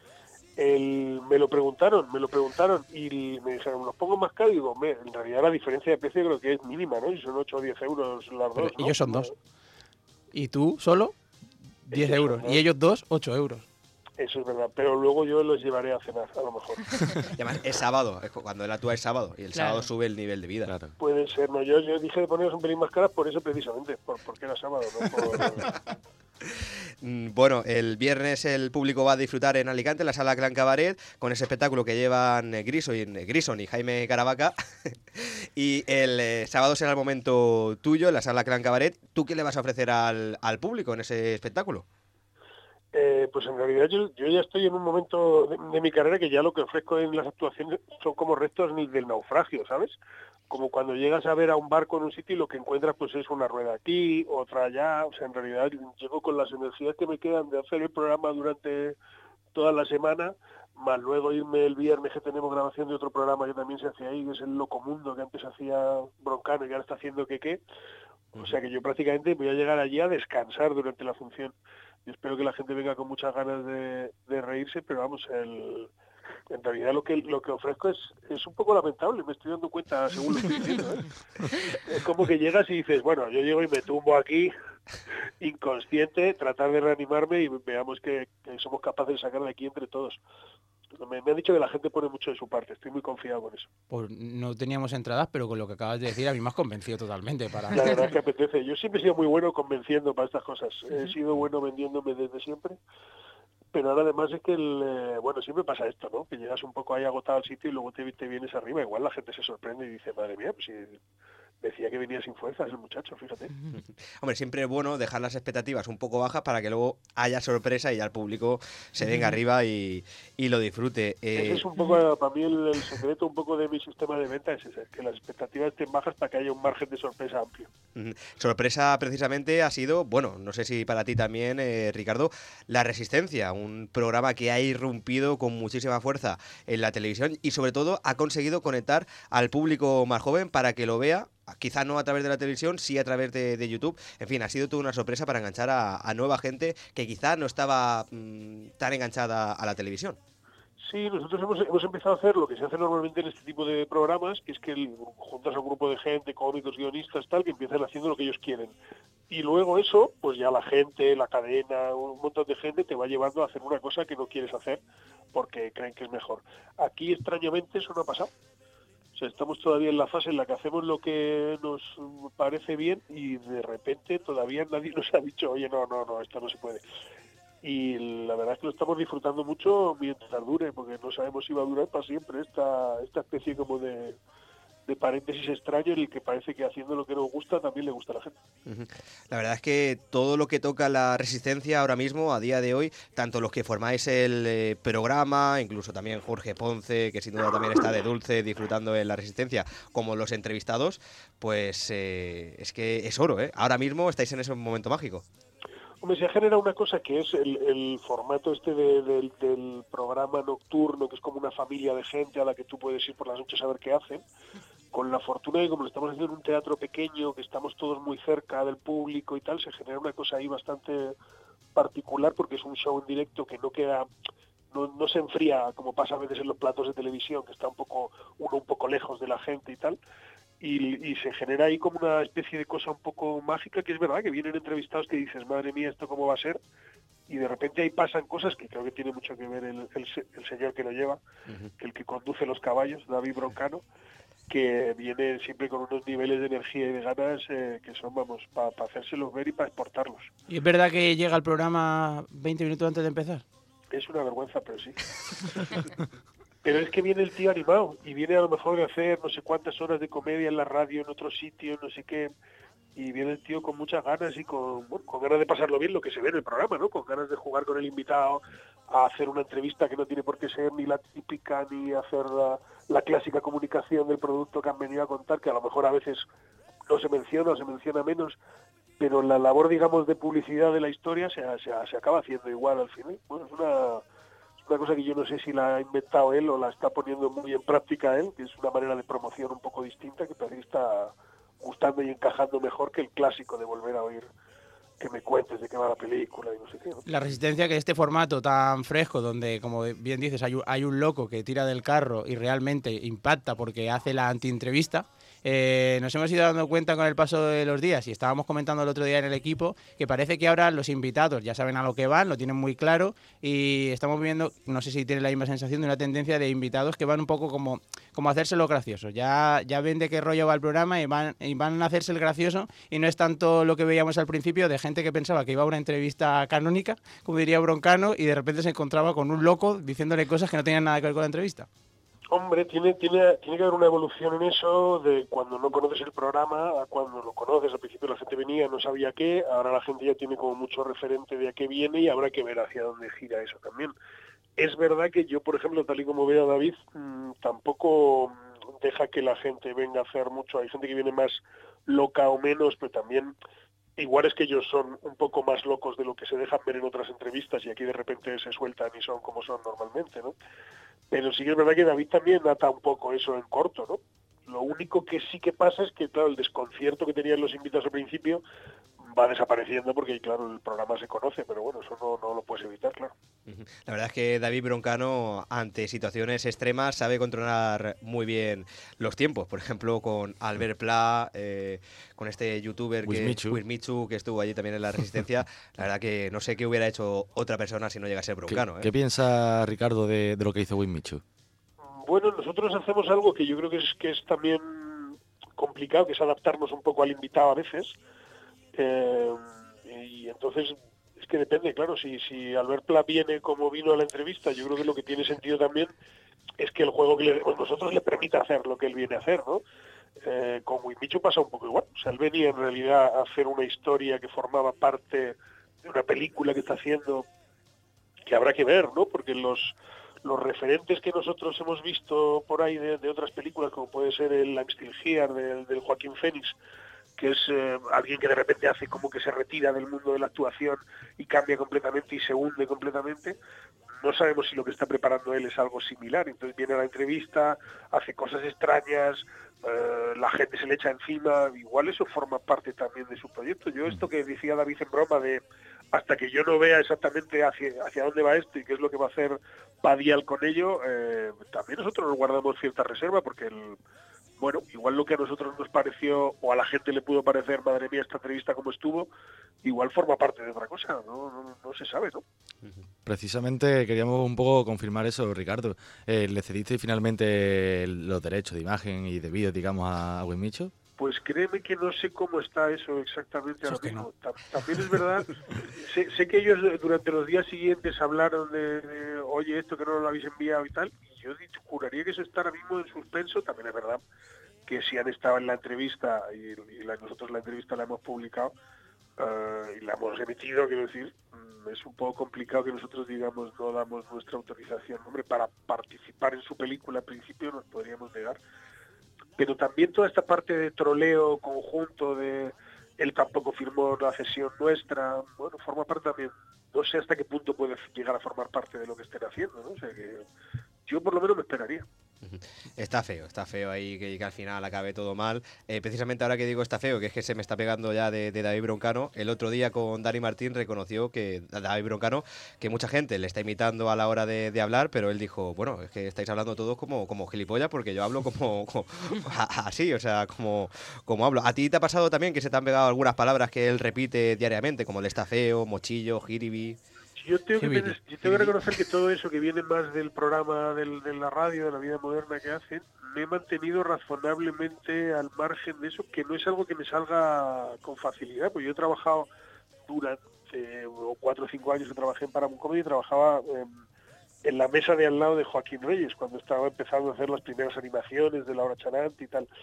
El, me lo preguntaron, me lo preguntaron y me dijeron, ¿los pongo más caros? Y digo, "Hombre, en realidad la diferencia de precio creo que es mínima, ¿no? Y son ocho o diez euros las Pero dos, ¿no? ellos son dos. Y tú solo, diez Ellos son euros. dos. Y ellos dos, ocho euros. Eso es verdad, pero luego yo los llevaré a cenar, a lo mejor. Y además, es sábado, es cu- cuando él actúa es sábado, y el Claro. sábado sube el nivel de vida. Puede ser, no, yo, yo dije de ponerlos un pelín más caras por eso precisamente, por, porque era sábado, ¿no? Por- Mm, Bueno, el viernes el público va a disfrutar en Alicante, en la sala Clan Cabaret, con ese espectáculo que llevan eh, Grison y, Grison y Jaime Caravaca. Y el eh, sábado será el momento tuyo en la sala Clan Cabaret. ¿Tú qué le vas a ofrecer al, al público en ese espectáculo? Eh, pues en realidad yo, yo ya estoy en un momento de, de mi carrera que ya lo que ofrezco en las actuaciones son como restos ni del naufragio, ¿sabes? Como cuando llegas a ver a un barco en un sitio y lo que encuentras pues es una rueda aquí, otra allá, o sea, en realidad llego con las energías que me quedan de hacer el programa durante toda la semana, más luego irme el viernes que tenemos grabación de otro programa que también se hace ahí, que es el Locomundo, que antes hacía Broncano y ahora está haciendo Queque. O sea que yo prácticamente voy a llegar allí a descansar durante la función. Y espero que la gente venga con muchas ganas de, de reírse, pero vamos, el, en realidad lo que lo que ofrezco es, es un poco lamentable, me estoy dando cuenta según lo estoy diciendo, ¿eh? Es como que llegas y dices, bueno, yo llego y me tumbo aquí, inconsciente, tratar de reanimarme y veamos que, que somos capaces de sacar de aquí entre todos. Me, me han dicho que la gente pone mucho de su parte, estoy muy confiado con eso. Pues no teníamos entradas, pero con lo que acabas de decir a mí me has convencido totalmente. Para... La verdad es que apetece. Yo siempre he sido muy bueno convenciendo para estas cosas. He sido bueno vendiéndome desde siempre. Pero ahora además es que, el, eh, bueno, siempre pasa esto, ¿no? Que llegas un poco ahí agotado al sitio y luego te, te vienes arriba. Igual la gente se sorprende y dice, madre mía, pues si decía que venía sin fuerzas el muchacho, fíjate. Hombre, siempre es bueno dejar las expectativas un poco bajas para que luego haya sorpresa y ya el público se venga arriba y, y lo disfrute. Eh... Ese es un poco, para mí, el, el secreto un poco de mi sistema de venta, es ese, que las expectativas estén bajas para que haya un margen de sorpresa amplio. Sorpresa precisamente ha sido, bueno, no sé si para ti también, eh, Ricardo, La Resistencia, un programa que ha irrumpido con muchísima fuerza en la televisión y sobre todo ha conseguido conectar al público más joven para que lo vea, quizá no a través de la televisión, sí a través de, de YouTube. En fin, ha sido toda una sorpresa para enganchar a, a nueva gente que quizá no estaba mmm, tan enganchada a la televisión. Sí, nosotros hemos, hemos empezado a hacer lo que se hace normalmente en este tipo de programas, que es que el, juntas a un grupo de gente, cómicos, guionistas, tal, que empiezan haciendo lo que ellos quieren. Y luego eso, pues ya la gente, la cadena, un montón de gente te va llevando a hacer una cosa que no quieres hacer porque creen que es mejor. Aquí, extrañamente, eso no ha pasado. O sea, estamos todavía en la fase en la que hacemos lo que nos parece bien y de repente todavía nadie nos ha dicho, oye, no, no, no, esto no se puede. Y la verdad es que lo estamos disfrutando mucho mientras dure, porque no sabemos si va a durar para siempre esta, esta especie como de, de paréntesis extraño en el que parece que haciendo lo que nos gusta también le gusta a la gente. La verdad es que todo lo que toca La Resistencia ahora mismo, a día de hoy, tanto los que formáis el eh, programa, incluso también Jorge Ponce, que sin duda también está de dulce disfrutando en La Resistencia, como los entrevistados, pues eh, es que es oro, ¿eh? Ahora mismo estáis en ese momento mágico. Hombre, se genera una cosa que es el, el formato este de, de, del programa nocturno, que es como una familia de gente a la que tú puedes ir por las noches a ver qué hacen, con la fortuna de que como lo estamos haciendo en un teatro pequeño, que estamos todos muy cerca del público y tal, se genera una cosa ahí bastante particular porque es un show en directo que no queda... No, no se enfría como pasa a veces en los platos de televisión, que está un poco uno un poco lejos de la gente y tal. Y, y se genera ahí como una especie de cosa un poco mágica, que es verdad que vienen entrevistados que dices, madre mía, ¿esto cómo va a ser? Y de repente ahí pasan cosas que creo que tiene mucho que ver el, el, el señor que lo lleva, uh-huh. que el que conduce los caballos, David Broncano, que viene siempre con unos niveles de energía y de ganas eh, que son, vamos, para pa hacérselos ver y para exportarlos. ¿Y es verdad que llega al programa veinte minutos antes de empezar? Es una vergüenza, pero sí. Pero es que viene el tío animado y viene a lo mejor de hacer no sé cuántas horas de comedia en la radio, en otro sitio, no sé qué, y viene el tío con muchas ganas y con, bueno, con ganas de pasarlo bien, lo que se ve en el programa, ¿no? Con ganas de jugar con el invitado, a hacer una entrevista que no tiene por qué ser ni la típica, ni hacer la, la clásica comunicación del producto que han venido a contar, que a lo mejor a veces no se menciona o se menciona menos, pero la labor, digamos, de publicidad de la historia se, se, se acaba haciendo igual al final. Bueno, es una... una cosa que yo no sé si la ha inventado él o la está poniendo muy en práctica él, que es una manera de promoción un poco distinta que parece que está gustando y encajando mejor que el clásico de volver a oír que me cuentes de qué va la película y no sé qué, ¿no? La Resistencia, que este formato tan fresco, donde, como bien dices, hay un, hay un loco que tira del carro y realmente impacta porque hace la anti-entrevista, eh, nos hemos ido dando cuenta con el paso de los días y estábamos comentando el otro día en el equipo que parece que ahora los invitados ya saben a lo que van, lo tienen muy claro y estamos viendo, no sé si tienen la misma sensación, de una tendencia de invitados que van un poco como, como a hacerse lo gracioso. Ya, ya ven de qué rollo va el programa y van, y van a hacerse el gracioso y no es tanto lo que veíamos al principio de gente que pensaba que iba a una entrevista canónica, como diría Broncano, y de repente se encontraba con un loco diciéndole cosas que no tenían nada que ver con la entrevista. Hombre, tiene, tiene, tiene que haber una evolución en eso de cuando no conoces el programa a cuando lo conoces. Al principio la gente venía, no sabía qué, ahora la gente ya tiene como mucho referente de a qué viene y habrá que ver hacia dónde gira eso también. Es verdad que yo, por ejemplo, tal y como veo a David, mmm, tampoco deja que la gente venga a hacer mucho. Hay gente que viene más loca o menos, pero también igual es que ellos son un poco más locos de lo que se dejan ver en otras entrevistas y aquí de repente se sueltan y son como son normalmente, ¿no? Pero sí que es verdad que David también ata un poco eso en corto, ¿no? Lo único que sí que pasa es que, claro, el desconcierto que tenían los invitados al principio va desapareciendo porque, claro, el programa se conoce, pero bueno, eso no, no lo puedes evitar, claro. La verdad es que David Broncano, ante situaciones extremas, sabe controlar muy bien los tiempos. Por ejemplo, con Albert Pla, eh, con este youtuber que, Wismichu. Wismichu, que estuvo allí también en La Resistencia. La verdad que no sé qué hubiera hecho otra persona si no llega a ser Broncano. ¿Qué, ¿eh? qué piensa Ricardo de, de lo que hizo Wismichu? Bueno, nosotros hacemos algo que yo creo que es que es también complicado, que es adaptarnos un poco al invitado a veces. Eh, y entonces es que depende, claro, si, si Albert Pla viene como vino a la entrevista, yo creo que lo que tiene sentido también es que el juego que le demos nosotros le permita hacer lo que él viene a hacer, ¿no? Eh, con Wismichu pasa un poco igual. O sea, él venía en realidad a hacer una historia que formaba parte de una película que está haciendo, que habrá que ver, ¿no? Porque los los referentes que nosotros hemos visto por ahí de, de otras películas, como puede ser el I'm Still Here del, del Joaquín Phoenix, que es eh, alguien que de repente hace como que se retira del mundo de la actuación y cambia completamente y se hunde completamente, no sabemos si lo que está preparando él es algo similar. Entonces viene a la entrevista, hace cosas extrañas, eh, la gente se le echa encima, igual eso forma parte también de su proyecto. Yo esto que decía David en broma de hasta que yo no vea exactamente hacia, hacia dónde va esto y qué es lo que va a hacer Padial con ello, eh, también nosotros nos guardamos cierta reserva porque el bueno, igual lo que a nosotros nos pareció, o a la gente le pudo parecer, madre mía, esta entrevista como estuvo, igual forma parte de otra cosa, no, no, no se sabe, ¿no? Precisamente queríamos un poco confirmar eso, Ricardo. Eh, ¿Le cediste finalmente los derechos de imagen y de vídeo, digamos, a Wismichu? Pues créeme que no sé cómo está eso exactamente ahora mismo. No. También es verdad, sé, sé que ellos durante los días siguientes hablaron de, de, oye, esto que no lo habéis enviado y tal, y yo dicho, juraría que eso está ahora mismo en suspenso. También es verdad que si han estado en la entrevista, y, y la, nosotros la entrevista la hemos publicado, uh, y la hemos emitido, quiero decir, um, es un poco complicado que nosotros digamos no damos nuestra autorización. Hombre, para participar en su película, al principio nos podríamos negar. Pero también toda esta parte de troleo conjunto, de él tampoco firmó la cesión nuestra, bueno, forma parte también, no sé hasta qué punto puede llegar a formar parte de lo que estén haciendo, ¿no? O sea que yo por lo menos me esperaría. Está feo, está feo ahí que, que al final acabe todo mal. Eh, precisamente ahora que digo está feo, que es que se me está pegando ya de, de David Broncano. El otro día con Dani Martín reconoció que David Broncano, que mucha gente le está imitando a la hora de, de hablar, pero él dijo, bueno, es que estáis hablando todos como, como gilipollas porque yo hablo como, como así, o sea, como, como hablo. ¿A ti te ha pasado también que se te han pegado algunas palabras que él repite diariamente, como el está feo, mochillo, jiribi? Yo tengo, que, tener, yo tengo que reconocer que todo eso que viene más del programa del, de la radio, de la vida moderna que hacen, me he mantenido razonablemente al margen de eso, que no es algo que me salga con facilidad, pues yo he trabajado durante eh, cuatro o cinco años que trabajé en Paramount Comedy y trabajaba eh, en la mesa de al lado de Joaquín Reyes, cuando estaba empezando a hacer las primeras animaciones de Laura Charant y tal.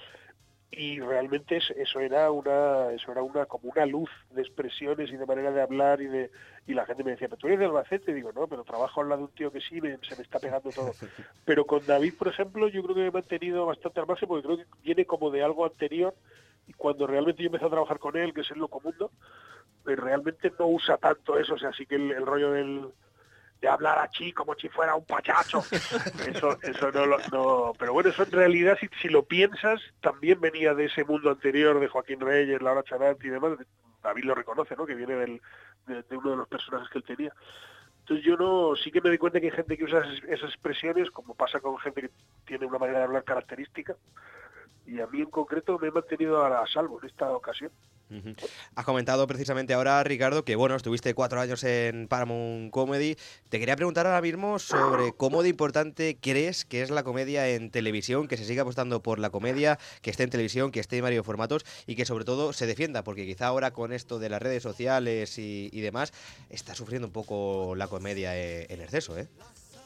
Y realmente eso era una eso era una como una luz de expresiones y de manera de hablar y de y la gente me decía, pero tú eres de Albacete, y digo, no, pero trabajo al lado de un tío que sí, me, se me está pegando todo. Pero con David, por ejemplo, yo creo que me he mantenido bastante al margen porque creo que viene como de algo anterior, y cuando realmente yo empecé a trabajar con él, que es el Locomundo, pues realmente no usa tanto eso, o sea, sí que el, el rollo del de hablar así como si fuera un payaso, eso eso no lo no, pero bueno, eso en realidad si, si lo piensas también venía de ese mundo anterior de Joaquín Reyes, Laura Charant y demás. David lo reconoce, ¿no? Que viene del, de, de uno de los personajes que él tenía. Entonces yo no, sí que me doy cuenta que hay gente que usa esas, esas expresiones, como pasa con gente que tiene una manera de hablar característica, y a mí en concreto me he mantenido a, a salvo en esta ocasión. Uh-huh. Has comentado precisamente ahora, Ricardo, que bueno, estuviste cuatro años en Paramount Comedy. Te quería preguntar ahora mismo sobre cómo de importante crees que es la comedia en televisión, que se siga apostando por la comedia, que esté en televisión, que esté en varios formatos y que sobre todo se defienda, porque quizá ahora con esto de las redes sociales y, y demás, está sufriendo un poco la comedia en exceso, ¿eh?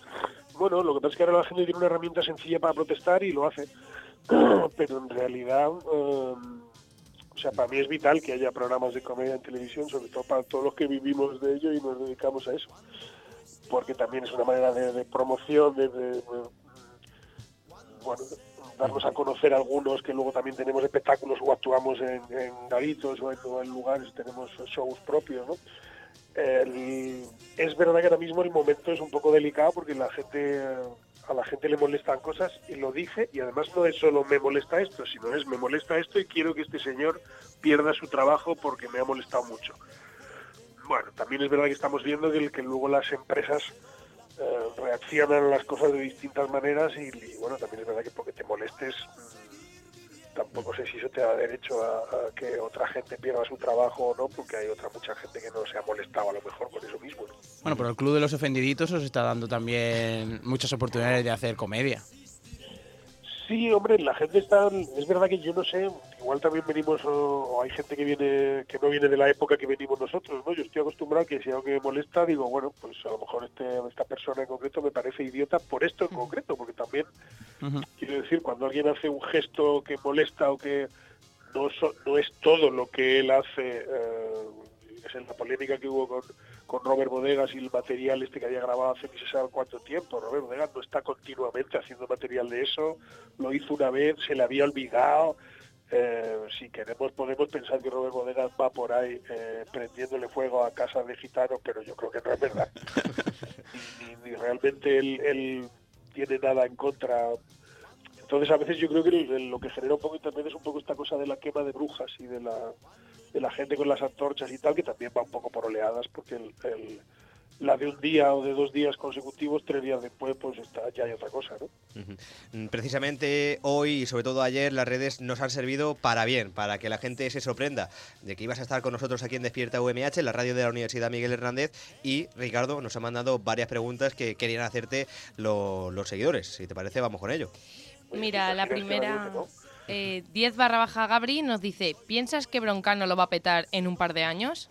Bueno, lo que pasa es que ahora la gente tiene una herramienta sencilla para protestar y lo hace, pero en realidad... Um... O sea, para mí es vital que haya programas de comedia en televisión, sobre todo para todos los que vivimos de ello y nos dedicamos a eso. Porque también es una manera de, de promoción, de, de, de bueno, darnos a conocer a algunos que luego también tenemos espectáculos o actuamos en, en garitos o en, o en lugares, tenemos shows propios, ¿no? El, es verdad que ahora mismo el momento es un poco delicado porque la gente... a la gente le molestan cosas y lo dice, y además no es solo me molesta esto, sino es me molesta esto y quiero que este señor pierda su trabajo porque me ha molestado mucho. Bueno, también es verdad que estamos viendo que, que luego las empresas eh, reaccionan a las cosas de distintas maneras y, y bueno, también es verdad que porque te molestes, mmm, tampoco sé si eso te da derecho a, a que otra gente pierda su trabajo o no, porque hay otra mucha gente que no se ha molestado a lo mejor con eso mismo, ¿no? Bueno, pero el Club de los Ofendiditos os está dando también muchas oportunidades de hacer comedia. Sí, hombre, la gente está... Es verdad que yo no sé, igual también venimos, o, o hay gente que viene que no viene de la época que venimos nosotros, ¿no? Yo estoy acostumbrado a que si algo que me molesta, digo, bueno, pues a lo mejor este, esta persona en concreto me parece idiota por esto en concreto, porque también, uh-huh. quiero decir, cuando alguien hace un gesto que molesta o que no, so, no es todo lo que él hace... Eh, es en la polémica que hubo con, con Robert Bodegas y el material este que había grabado hace ni se sabe cuánto tiempo. Robert Bodegas no está continuamente haciendo material de eso, lo hizo una vez, se le había olvidado. Eh, si queremos podemos pensar que Robert Bodegas va por ahí eh, prendiéndole fuego a casas de gitanos, pero yo creo que no es verdad. ni, ni, ni realmente él, él tiene nada en contra. Entonces a veces yo creo que el, lo que genera un poco internet es un poco esta cosa de la quema de brujas y de la de la gente con las antorchas y tal, que también va un poco por oleadas, porque el, el, la de un día o de dos días consecutivos, tres días después, pues está, ya hay otra cosa, ¿no? Uh-huh. Precisamente hoy y sobre todo ayer las redes nos han servido para bien, para que la gente se sorprenda de que ibas a estar con nosotros aquí en Despierta U M H, en la radio de la Universidad Miguel Hernández, y Ricardo nos ha mandado varias preguntas que querían hacerte lo, los seguidores. Si te parece, vamos con ello. Mira, la primera... Eh, diez barra baja Gabri nos dice, ¿piensas que Broncano lo va a petar en un par de años?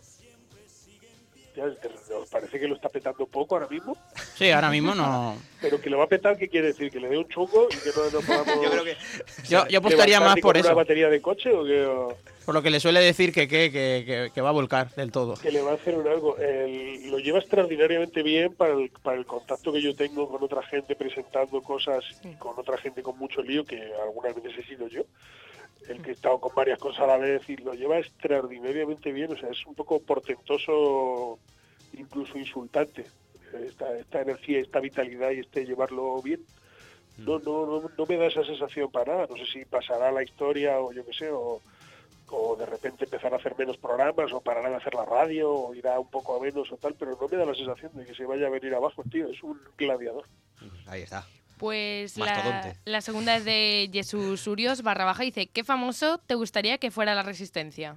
¿Os parece que lo está petando poco ahora mismo? Sí, ahora mismo no. Pero que lo va a petar, ¿qué quiere decir? ¿Que le dé un chungo y que no, no podamos... Yo creo que... Yo, yo apostaría más por eso. ¿Una batería de coche o qué? O... Por lo que le suele decir que, que, que, que, que va a volcar del todo. Que le va a hacer un algo. El, lo lleva extraordinariamente bien para el, para el contacto que yo tengo con otra gente presentando cosas, y con otra gente con mucho lío, que algunas veces he sido yo, el que he estado con varias cosas a la vez, y lo lleva extraordinariamente bien. O sea, es un poco portentoso, incluso insultante, esta, esta energía, esta vitalidad y este llevarlo bien. No, no, no, no me da esa sensación para nada. No sé si pasará a la historia o yo qué sé, o... o de repente empezar a hacer menos programas, o parará de hacer la radio, o irá un poco a menos o tal, pero no me da la sensación de que se vaya a venir abajo, tío, es un gladiador. Ahí está. Pues la, la segunda es de Jesús Urios, barra baja, dice, ¿qué famoso te gustaría que fuera la Resistencia?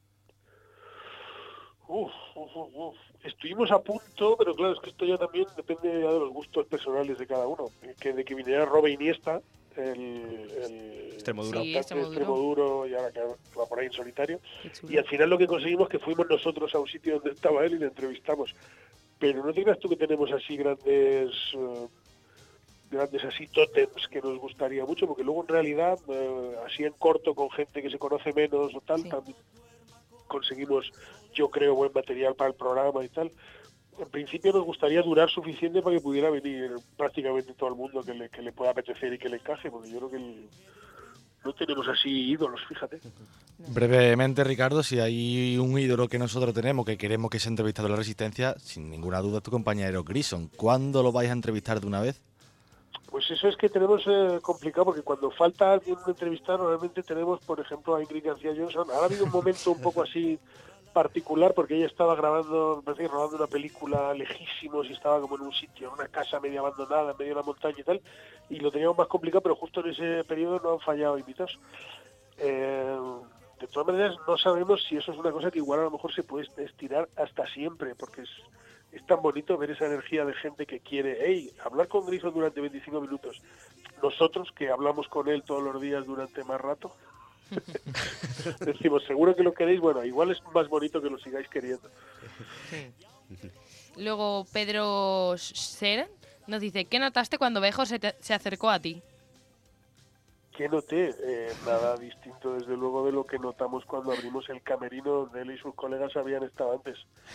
Uf, uf, uf, uf. Estuvimos a punto, pero claro, es que esto ya también depende ya de los gustos personales de cada uno, que de que viniera Robe Iniesta, el, el Extremoduro. Sí, Extremoduro. Extremoduro, y ahora que va por ahí en solitario. Y al final lo que conseguimos es que fuimos nosotros a un sitio donde estaba él y le entrevistamos. Pero no te creas tú que tenemos así grandes uh, grandes así tótems que nos gustaría mucho, porque luego en realidad, uh, así en corto, con gente que se conoce menos o tal, sí. También conseguimos, yo creo, buen material para el programa y tal. En principio nos gustaría durar suficiente para que pudiera venir prácticamente todo el mundo que le, que le pueda apetecer y que le encaje, porque yo creo que el, no tenemos así ídolos, fíjate. Brevemente, Ricardo, si hay un ídolo que nosotros tenemos que queremos que sea entrevistado en La Resistencia, sin ninguna duda tu compañero Grison. ¿Cuándo lo vais a entrevistar de una vez? Pues eso es que tenemos eh, complicado, porque cuando falta alguien entrevistar, normalmente tenemos, por ejemplo, a Ingrid García Johnson. Ahora ha habido un momento un poco así particular, porque ella estaba grabando, me parece que rodando una película lejísimos y estaba como en un sitio, en una casa medio abandonada, en medio de la montaña y tal, y lo teníamos más complicado, pero justo en ese periodo no han fallado invitados. Eh, de todas maneras, no sabemos si eso es una cosa que igual a lo mejor se puede estirar hasta siempre, porque es, es tan bonito ver esa energía de gente que quiere, hey, hablar con Grison durante veinticinco minutos. Nosotros, que hablamos con él todos los días durante más rato, decimos, seguro que lo queréis, bueno, igual es más bonito que lo sigáis queriendo. Sí. Luego Pedro Ser nos dice, ¿qué notaste cuando Bejo se, te, se acercó a ti? ¿Qué noté? Eh, nada distinto, desde luego, de lo que notamos cuando abrimos el camerino donde él y sus colegas habían estado antes.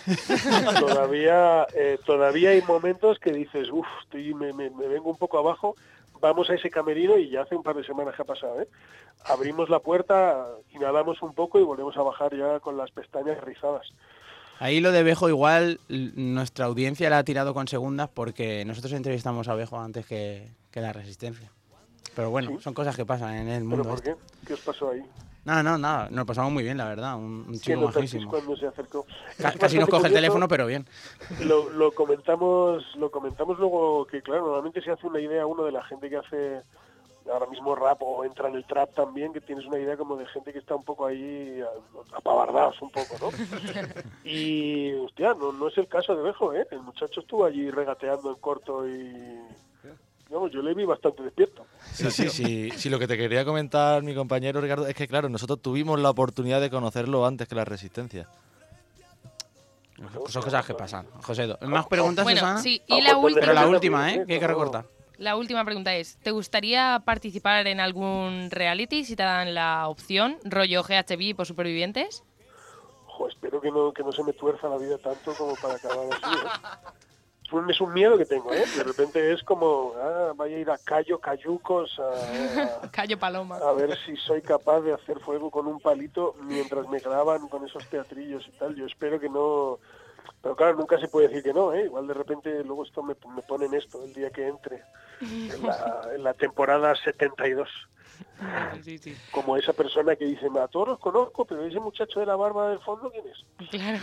todavía eh, todavía hay momentos que dices, uff, me, me, me vengo un poco abajo, vamos a ese camerino, y ya hace un par de semanas que ha pasado, ¿eh? Abrimos la puerta, inhalamos un poco y volvemos a bajar ya con las pestañas rizadas. Ahí lo de Bejo igual nuestra audiencia la ha tirado con segundas, porque nosotros entrevistamos a Bejo antes que, que La Resistencia. Pero bueno, ¿sí? Son cosas que pasan en el mundo. ¿Pero por este. qué? ¿Qué os pasó ahí? No, no, nada, nos pasamos muy bien, la verdad, un, un chico majísimo. Cuando se acercó. Ca casi nos coge el teléfono, pero bien. Lo, lo comentamos lo comentamos luego, que claro, normalmente se hace una idea uno de la gente que hace ahora mismo rap o entra en el trap también, que tienes una idea como de gente que está un poco ahí apabardados un poco, ¿no? Y, hostia, no, no es el caso de Bejo, ¿eh? El muchacho estuvo allí regateando en corto y... Digamos, yo le vi bastante despierto. Sí, sí, sí, sí. Lo que te quería comentar, mi compañero Ricardo, es que, claro, nosotros tuvimos la oportunidad de conocerlo antes que la Resistencia. Pues son cosas que pasan. José, ¿más preguntas, bueno, Susana? Sí, y la última. Pero la última, ¿eh? Que hay que recortar. La última pregunta es, ¿te gustaría participar en algún reality si te dan la opción, rollo G H B por Supervivientes? Jo, espero que no, que no se me tuerza la vida tanto como para acabar así, ¿eh? Es un miedo que tengo, ¿eh? De repente es como, ah, vaya a ir a Cayo Cayucos a, a, Cayo Paloma. a ver si soy capaz de hacer fuego con un palito mientras me graban con esos teatrillos y tal. Yo espero que no... Pero claro, nunca se puede decir que no, ¿eh? Igual de repente luego esto me, me ponen esto el día que entre en la, en la temporada setenta y dos. Sí, sí. Como esa persona que dice, a todos los conozco, pero ese muchacho de la barba del fondo, ¿quién es? Claro.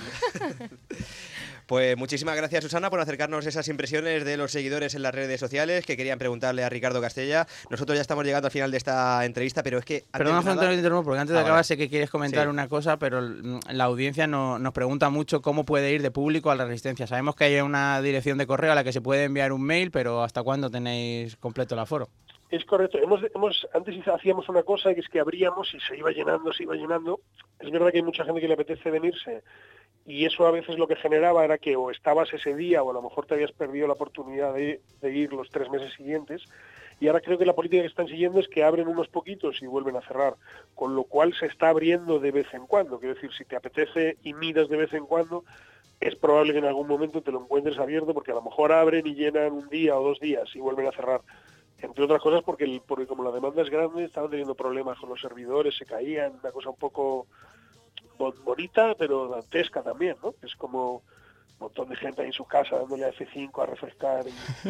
Pues muchísimas gracias, Susana, por acercarnos esas impresiones de los seguidores en las redes sociales que querían preguntarle a Ricardo Castella. Nosotros ya estamos llegando al final de esta entrevista, pero es que... Perdona, Juan, te interrumpo, porque antes de Ah, acabar vale. sé que quieres comentar Sí. una cosa, pero la audiencia no, nos pregunta mucho cómo puede ir de público a la Resistencia. Sabemos que hay una dirección de correo a la que se puede enviar un mail, pero ¿hasta cuándo tenéis completo el aforo? Es correcto. Hemos, hemos, antes hacíamos una cosa, que es que abríamos y se iba llenando, se iba llenando. Es verdad que hay mucha gente que le apetece venirse y eso a veces lo que generaba era que o estabas ese día o a lo mejor te habías perdido la oportunidad de, de ir los tres meses siguientes. Y ahora creo que la política que están siguiendo es que abren unos poquitos y vuelven a cerrar, con lo cual se está abriendo de vez en cuando. Quiero decir, si te apetece y miras de vez en cuando, es probable que en algún momento te lo encuentres abierto, porque a lo mejor abren y llenan un día o dos días y vuelven a cerrar. Entre otras cosas porque, el, porque como la demanda es grande, estaban teniendo problemas con los servidores, se caían, una cosa un poco bonita, pero dantesca también, ¿no? Es como un montón de gente ahí en su casa dándole a F cinco a refrescar.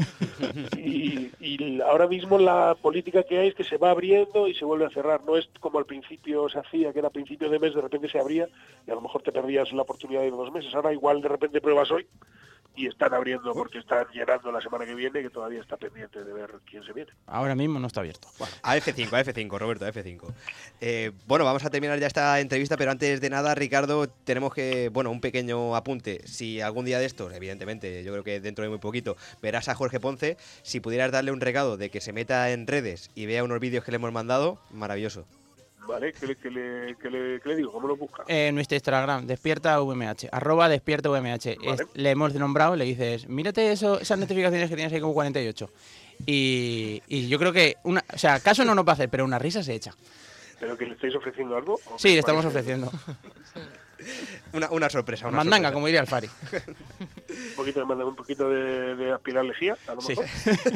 Y, y, y ahora mismo la política que hay es que se va abriendo y se vuelve a cerrar. No es como al principio se hacía, que era a principio de mes, de repente se abría y a lo mejor te perdías la oportunidad de ir dos meses. Ahora igual de repente pruebas hoy y están abriendo porque están llenando la semana que viene, que todavía está pendiente de ver quién se viene. Ahora mismo no está abierto. Bueno, a F cinco, a F cinco, Roberto, a F cinco. Eh, bueno, vamos a terminar ya esta entrevista, pero antes de nada, Ricardo, tenemos que, bueno, un pequeño apunte. Si algún día de estos, evidentemente, yo creo que dentro de muy poquito, verás a Jorge Ponce, si pudieras darle un recado de que se meta en redes y vea unos vídeos que le hemos mandado, maravilloso. Vale, ¿qué le, qué le, qué le, qué le digo? ¿Cómo lo busca? En eh, nuestro Instagram, despierta V M H, arroba despierta V M H. Vale. Es, le hemos nombrado, le dices, mírate eso, esas notificaciones que tienes ahí como cuarenta y ocho. Y, y yo creo que, una, o sea, caso no nos va a hacer, pero una risa se echa. ¿Pero que le estáis ofreciendo algo? Sí, le estamos ofreciendo. Una, una sorpresa, una Mandanga, sorpresa. como diría el Fari. Un poquito de mandanga, un poquito de, de aspirar lejía, a lo Sí. mejor.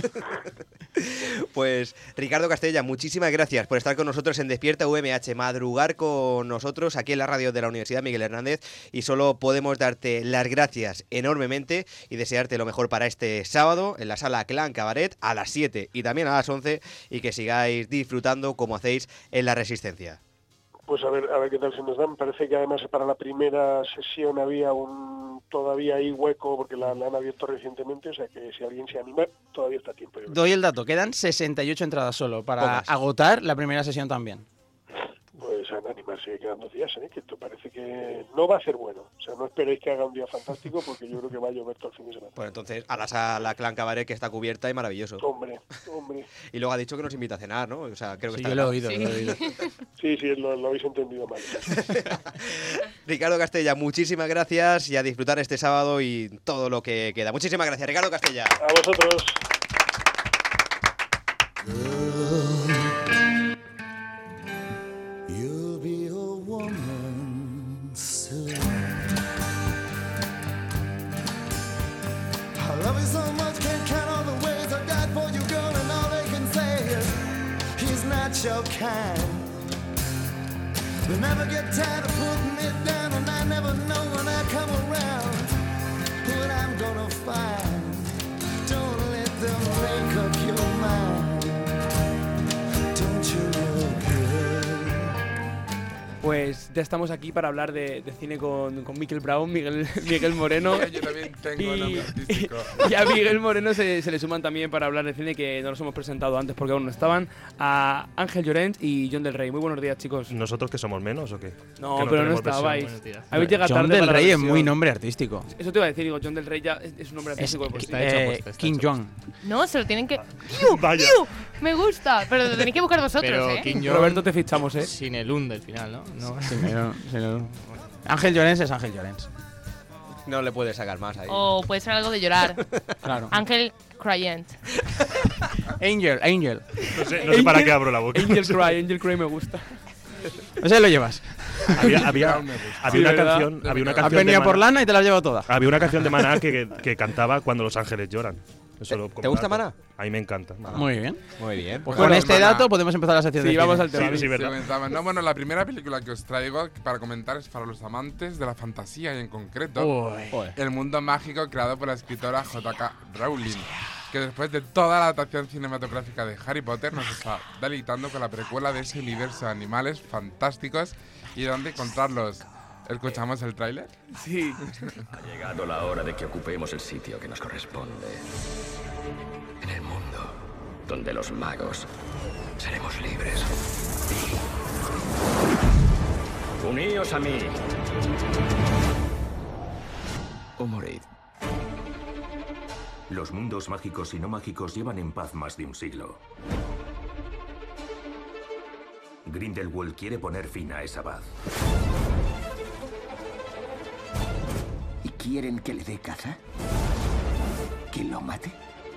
Pues Ricardo Castella, muchísimas gracias por estar con nosotros en Despierta V M H, madrugar con nosotros aquí en la radio de la Universidad Miguel Hernández, y solo podemos darte las gracias enormemente y desearte lo mejor para este sábado en la sala Clan Cabaret a las siete y también a las once, y que sigáis disfrutando como hacéis en la Resistencia. Pues a ver, a ver qué tal se nos da. Me parece que además para la primera sesión había un todavía ahí hueco porque la, la han abierto recientemente, o sea que si alguien se anima, todavía está a tiempo. yo creo. Doy el dato, quedan sesenta y ocho entradas solo para Pocas. agotar la primera sesión también. Pues a animarse, quedan dos días, ¿eh? Que esto parece que no va a ser bueno. O sea, no esperéis que haga un día fantástico porque yo creo que va a llover todo el fin de semana. Pues entonces a la sala Clan Cabaret, que está cubierta y maravilloso. Hombre, hombre. Y luego ha dicho que nos invita a cenar, ¿no? O sea, creo que Sí, está yo lo he claro. oído, lo he oído. Sí, sí, lo, lo habéis entendido mal. Ricardo Castella, muchísimas gracias y a disfrutar este sábado y todo lo que queda. Muchísimas gracias, Ricardo Castella. A vosotros. You'll be a woman soon. I love you so much, can't count all the ways I died for you, girl, and all they can say is he's not your kind. They never get tired of putting it down, and I never know when I come around what I'm gonna find. Don't let them make up your mind. Don't you look good? Pues ya estamos aquí para hablar de, de cine con, con Miquel Brown, Miguel, Miguel Moreno. Yo también tengo y, nombre artístico. Y a Miguel Moreno se, se le suman también para hablar de cine, que no los hemos presentado antes porque aún no estaban, a Ángel Llorens y John del Rey. Muy buenos días, chicos. ¿Nosotros que somos menos o qué? No, que pero no tenemos estabais. versión. Habéis llegado John tarde del para Rey la es muy versión. nombre artístico. Eso te iba a decir, digo, John del Rey ya es, es un nombre artístico de por sí. Eh, King John. No, se lo tienen que. ¡Iu! ¡Iu! Me gusta, pero lo tenéis que buscar vosotros, Pero ¿eh? King John, Roberto, te fichamos, ¿eh? Sin el un del final, ¿no? no. Sí, pero- sí, no. Ángel Llorens es Ángel Llorens. No le puedes sacar más ahí. O puede ser algo de llorar. Claro. Ángel Cryant. Angel, Angel. No sé, no sé para qué abro la boca. Angel Cry, Angel Cry me gusta. Ese lo llevas. Había, había, había Sí, una ¿verdad? canción, había una Has canción de venido por Maná, lana y te la has llevado toda. había una canción de Maná que, que, que cantaba Cuando los ángeles lloran. Eso lo ¿Te gusta Maná? A mí me encanta. Maná. Muy bien. Muy bien. Pues Bueno, con este Maná. dato podemos empezar la sección Sí, de vamos cine. al tema. Sí, sí, Sí, verdad. comenzamos. No, bueno, la primera película que os traigo para comentar es para los amantes de la fantasía y en concreto Uy. el mundo mágico creado por la escritora J K Rowling, que después de toda la adaptación cinematográfica de Harry Potter nos está deleitando con la precuela de ese universo de animales fantásticos y dónde encontrarlos. ¿Escuchamos el tráiler? Sí. Ha llegado la hora de que ocupemos el sitio que nos corresponde. En el mundo donde los magos seremos libres. Uníos a mí. O morid. Los mundos mágicos y no mágicos llevan en paz más de un siglo. Grindelwald quiere poner fin a esa paz. ¿Y quieren que le dé caza? ¿Que lo mate?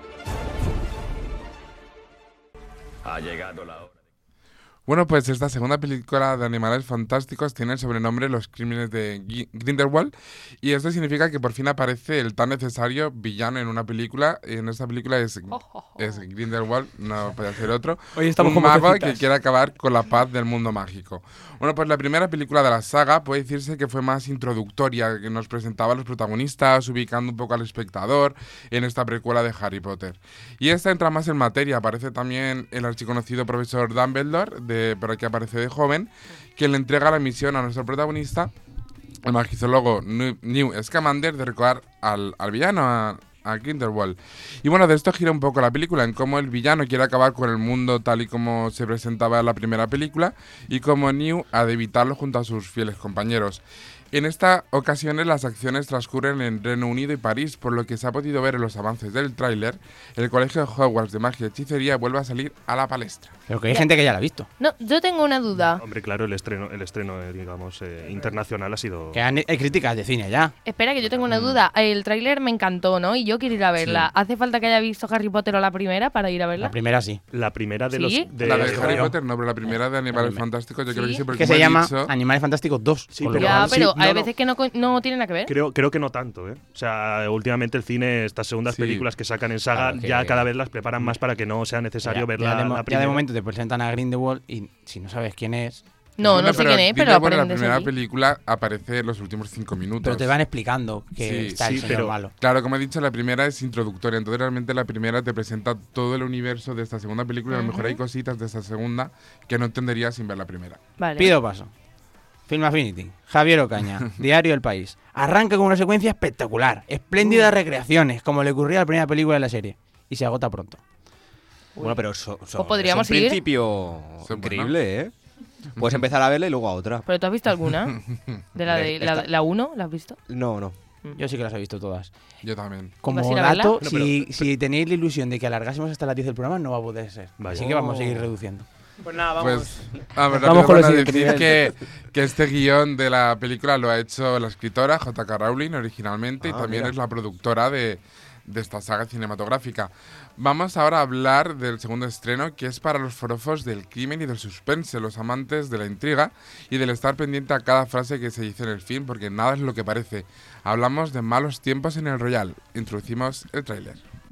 Ha llegado la hora. Bueno, pues esta segunda película de animales fantásticos tiene el sobrenombre Los crímenes de Gui- Grindelwald, y esto significa que por fin aparece el tan necesario villano en una película. Y en esta película es, es Grindelwald, no puede ser otro, Hoy estamos un como mago cecitas. que quiere acabar con la paz del mundo mágico. Bueno, pues la primera película de la saga puede decirse que fue más introductoria, que nos presentaba a los protagonistas, ubicando un poco al espectador en esta precuela de Harry Potter. Y esta entra más en materia, aparece también el archiconocido profesor Dumbledore, de, pero aquí aparece de joven, quien le entrega la misión a nuestro protagonista, el magizólogo Newt Scamander, de recordar al, al villano, a, a Grindelwald. Y bueno, de esto gira un poco la película, en cómo el villano quiere acabar con el mundo tal y como se presentaba en la primera película, y cómo Newt ha de evitarlo junto a sus fieles compañeros. En esta ocasión las acciones transcurren en Reino Unido y París, por lo que se ha podido ver en los avances del tráiler, el colegio de Hogwarts de magia y hechicería vuelve a salir a la palestra. Pero que hay gente que ya la ha visto. No, yo tengo una duda. Hombre, claro, el estreno, el estreno eh, digamos, eh, internacional ha sido... Que han- hay críticas de cine ya. Espera, que yo tengo una duda. El tráiler me encantó, ¿no? Y yo quiero ir a verla. Sí. ¿Hace falta que haya visto Harry Potter o la primera para ir a verla? La primera sí. La primera de ¿Sí? los... la de de- Harry Potter no, pero la primera de Animales Fantásticos yo creo que sí, Es porque que como se he llama dicho- Animales Fantásticos dos. Sí, con lo pero- Ya, sí, pero no, hay no. veces que no, co- no tienen nada que ver. Creo, creo que no tanto, ¿eh? O sea, últimamente el cine, estas segundas Sí. películas que sacan en saga, Claro, que- ya cada vez las preparan más para que no sea necesario ya, ver ya la, de, mo- la ya primera. de momento te presentan a Grindelwald y si no sabes quién es, No, Bueno, no sé quién es, pero Grindelwald en la aprendes primera allí. película aparece en los últimos cinco minutos. pero te van explicando que Sí, está sí, el señor pero- malo. Claro, como he dicho, la primera es introductoria, entonces realmente la primera te presenta todo el universo de esta segunda película, y a lo mejor hay cositas de esta segunda que no entenderías sin ver la primera. Vale. Pido paso. Film Affinity, Javier Ocaña, Diario El País. Arranca con una secuencia espectacular, espléndidas recreaciones, como le ocurría a la primera película de la serie, y se agota pronto. Bueno, pero eso, eso- Pues podríamos es un ir. principio Eso es increíble, ¿eh? Puedes empezar a verla y luego a otra. ¿Pero tú has visto alguna? ¿De la de Esta- la, la uno? ¿La has visto? No, no. Yo sí que las he visto todas. Yo también. Como ¿Vas a ir a verla? dato, No, si, si tenéis la ilusión de que alargásemos hasta las diez del programa, no va a poder ser. Vaya. Así que vamos a Oh. seguir reduciendo. Pues nada, vamos. Pues, a ver, Vamos con rápido, lo van a siguiente, decir que, Miguel. que este guión de la película lo ha hecho la escritora J K Rowling originalmente, y Ah, también mira. es la productora de, de esta saga cinematográfica. Vamos ahora a hablar del segundo estreno, que es para los forofos del crimen y del suspense, los amantes de la intriga y del estar pendiente a cada frase que se dice en el film, porque nada es lo que parece. Hablamos de malos tiempos en el Royal. Introducimos el tráiler.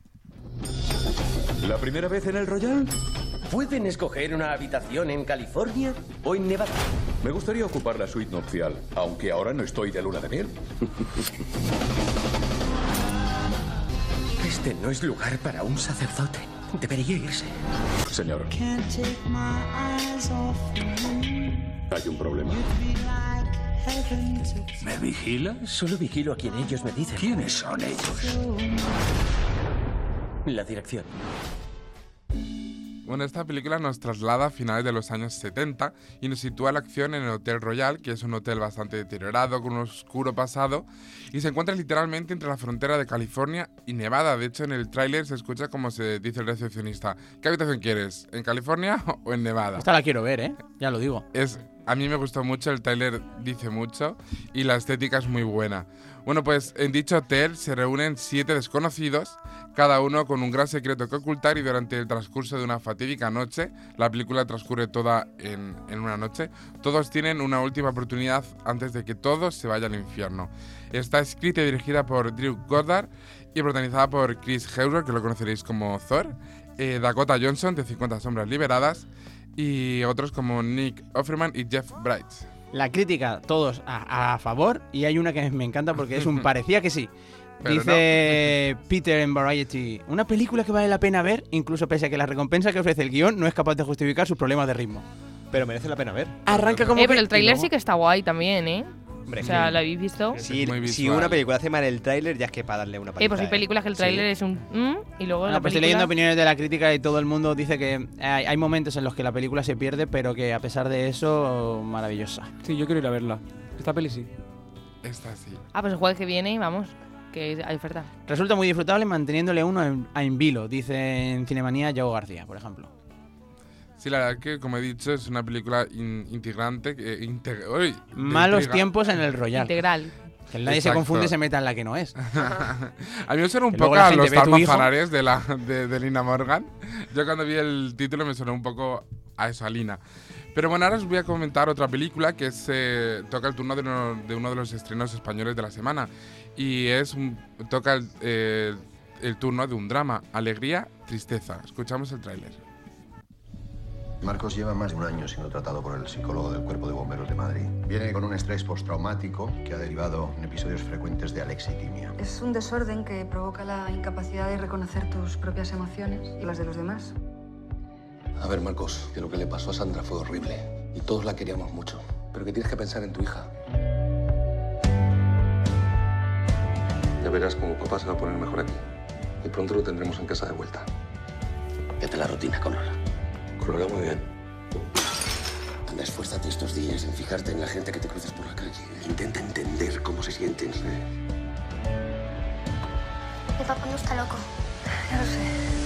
¿La primera vez en el Royal? ¿Pueden escoger una habitación en California o en Nevada? Me gustaría ocupar la suite nupcial, aunque ahora no estoy de luna de miel. Este no es lugar para un sacerdote. Debería irse. Señor, Can't take my eyes off you. ¿Hay un problema? ¿Me vigilas? Solo vigilo a quien ellos me dicen. ¿Quiénes son ellos? La dirección. Bueno, esta película nos traslada a finales de los años setenta y nos sitúa la acción en el Hotel Royal, que es un hotel bastante deteriorado, con un oscuro pasado, y se encuentra literalmente entre la frontera de California y Nevada. De hecho, en el tráiler se escucha como se dice el recepcionista: ¿qué habitación quieres? ¿En California o en Nevada? Esta la quiero ver, ¿eh? Ya lo digo. Es, a mí me gustó mucho, el tráiler dice mucho y la estética es muy buena. Bueno, pues en dicho hotel se reúnen siete desconocidos, cada uno con un gran secreto que ocultar, y durante el transcurso de una fatídica noche, la película transcurre toda en, en una noche, todos tienen una última oportunidad antes de que todo se vaya al infierno. Está escrita y dirigida por Drew Goddard y protagonizada por Chris Hemsworth, que lo conoceréis como Thor, eh, Dakota Johnson de cincuenta sombras liberadas y otros como Nick Offerman y Jeff Bridges. La crítica, todos a, a favor, y hay una que me encanta porque es un parecía que sí. Pero Dice no. Peter en Variety: una película que vale la pena ver, incluso pese a que la recompensa que ofrece el guión no es capaz de justificar sus problemas de ritmo. Pero merece la pena ver. Arranca como Eh, que- pero el tráiler y luego- sí que está guay también, ¿eh? Hombre, o sea, sí. ¿lo habéis visto? Si, muy si visual. una película hace mal el tráiler, ya es que para darle una paliza. Eh, pues hay películas que el tráiler Sí. es un mm, y luego Bueno, la pues estoy película... leyendo opiniones de la crítica y todo el mundo dice que hay, hay momentos en los que la película se pierde, pero que a pesar de eso, maravillosa. Sí, yo quiero ir a verla. Esta peli sí. Esta sí. Ah, pues el jueves que viene, vamos, que hay oferta. Resulta muy disfrutable manteniéndole uno en- a en vilo, dice en Cinemanía Yago García, por ejemplo. Sí, la verdad que, como he dicho, es una película in- integrante. Eh, integ- uy, de Malos intriga. tiempos en el Royal. Integral. Que nadie Exacto. se confunde y se meta en la que no es. A mí me suena un Que luego poco la a gente los ve a tu Talman hijo. Fanares de, la, de, de Lina Morgan. Yo cuando vi el título me sonó un poco a eso, a Lina. Pero bueno, ahora os voy a comentar otra película que es, eh, toca el turno de uno, de uno de los estrenos españoles de la semana. Y es un- toca el, eh, el turno de un drama: alegría, tristeza. Escuchamos el tráiler. Marcos lleva más de un año siendo tratado por el psicólogo del Cuerpo de Bomberos de Madrid. Viene con un estrés postraumático que ha derivado en episodios frecuentes de alexitimia. Es un desorden que provoca la incapacidad de reconocer tus propias emociones y las de los demás. A ver, Marcos, que lo que le pasó a Sandra fue horrible. Y todos la queríamos mucho. Pero que tienes que pensar en tu hija. Ya verás cómo papá se va a poner mejor aquí. Y pronto lo tendremos en casa de vuelta. Vete la rutina, Connor. Colora muy bien. Anda, esfuérzate estos días en fijarte en la gente que te cruzas por la calle. Intenta entender cómo se sienten. Mi papá no está loco. Ya lo sé.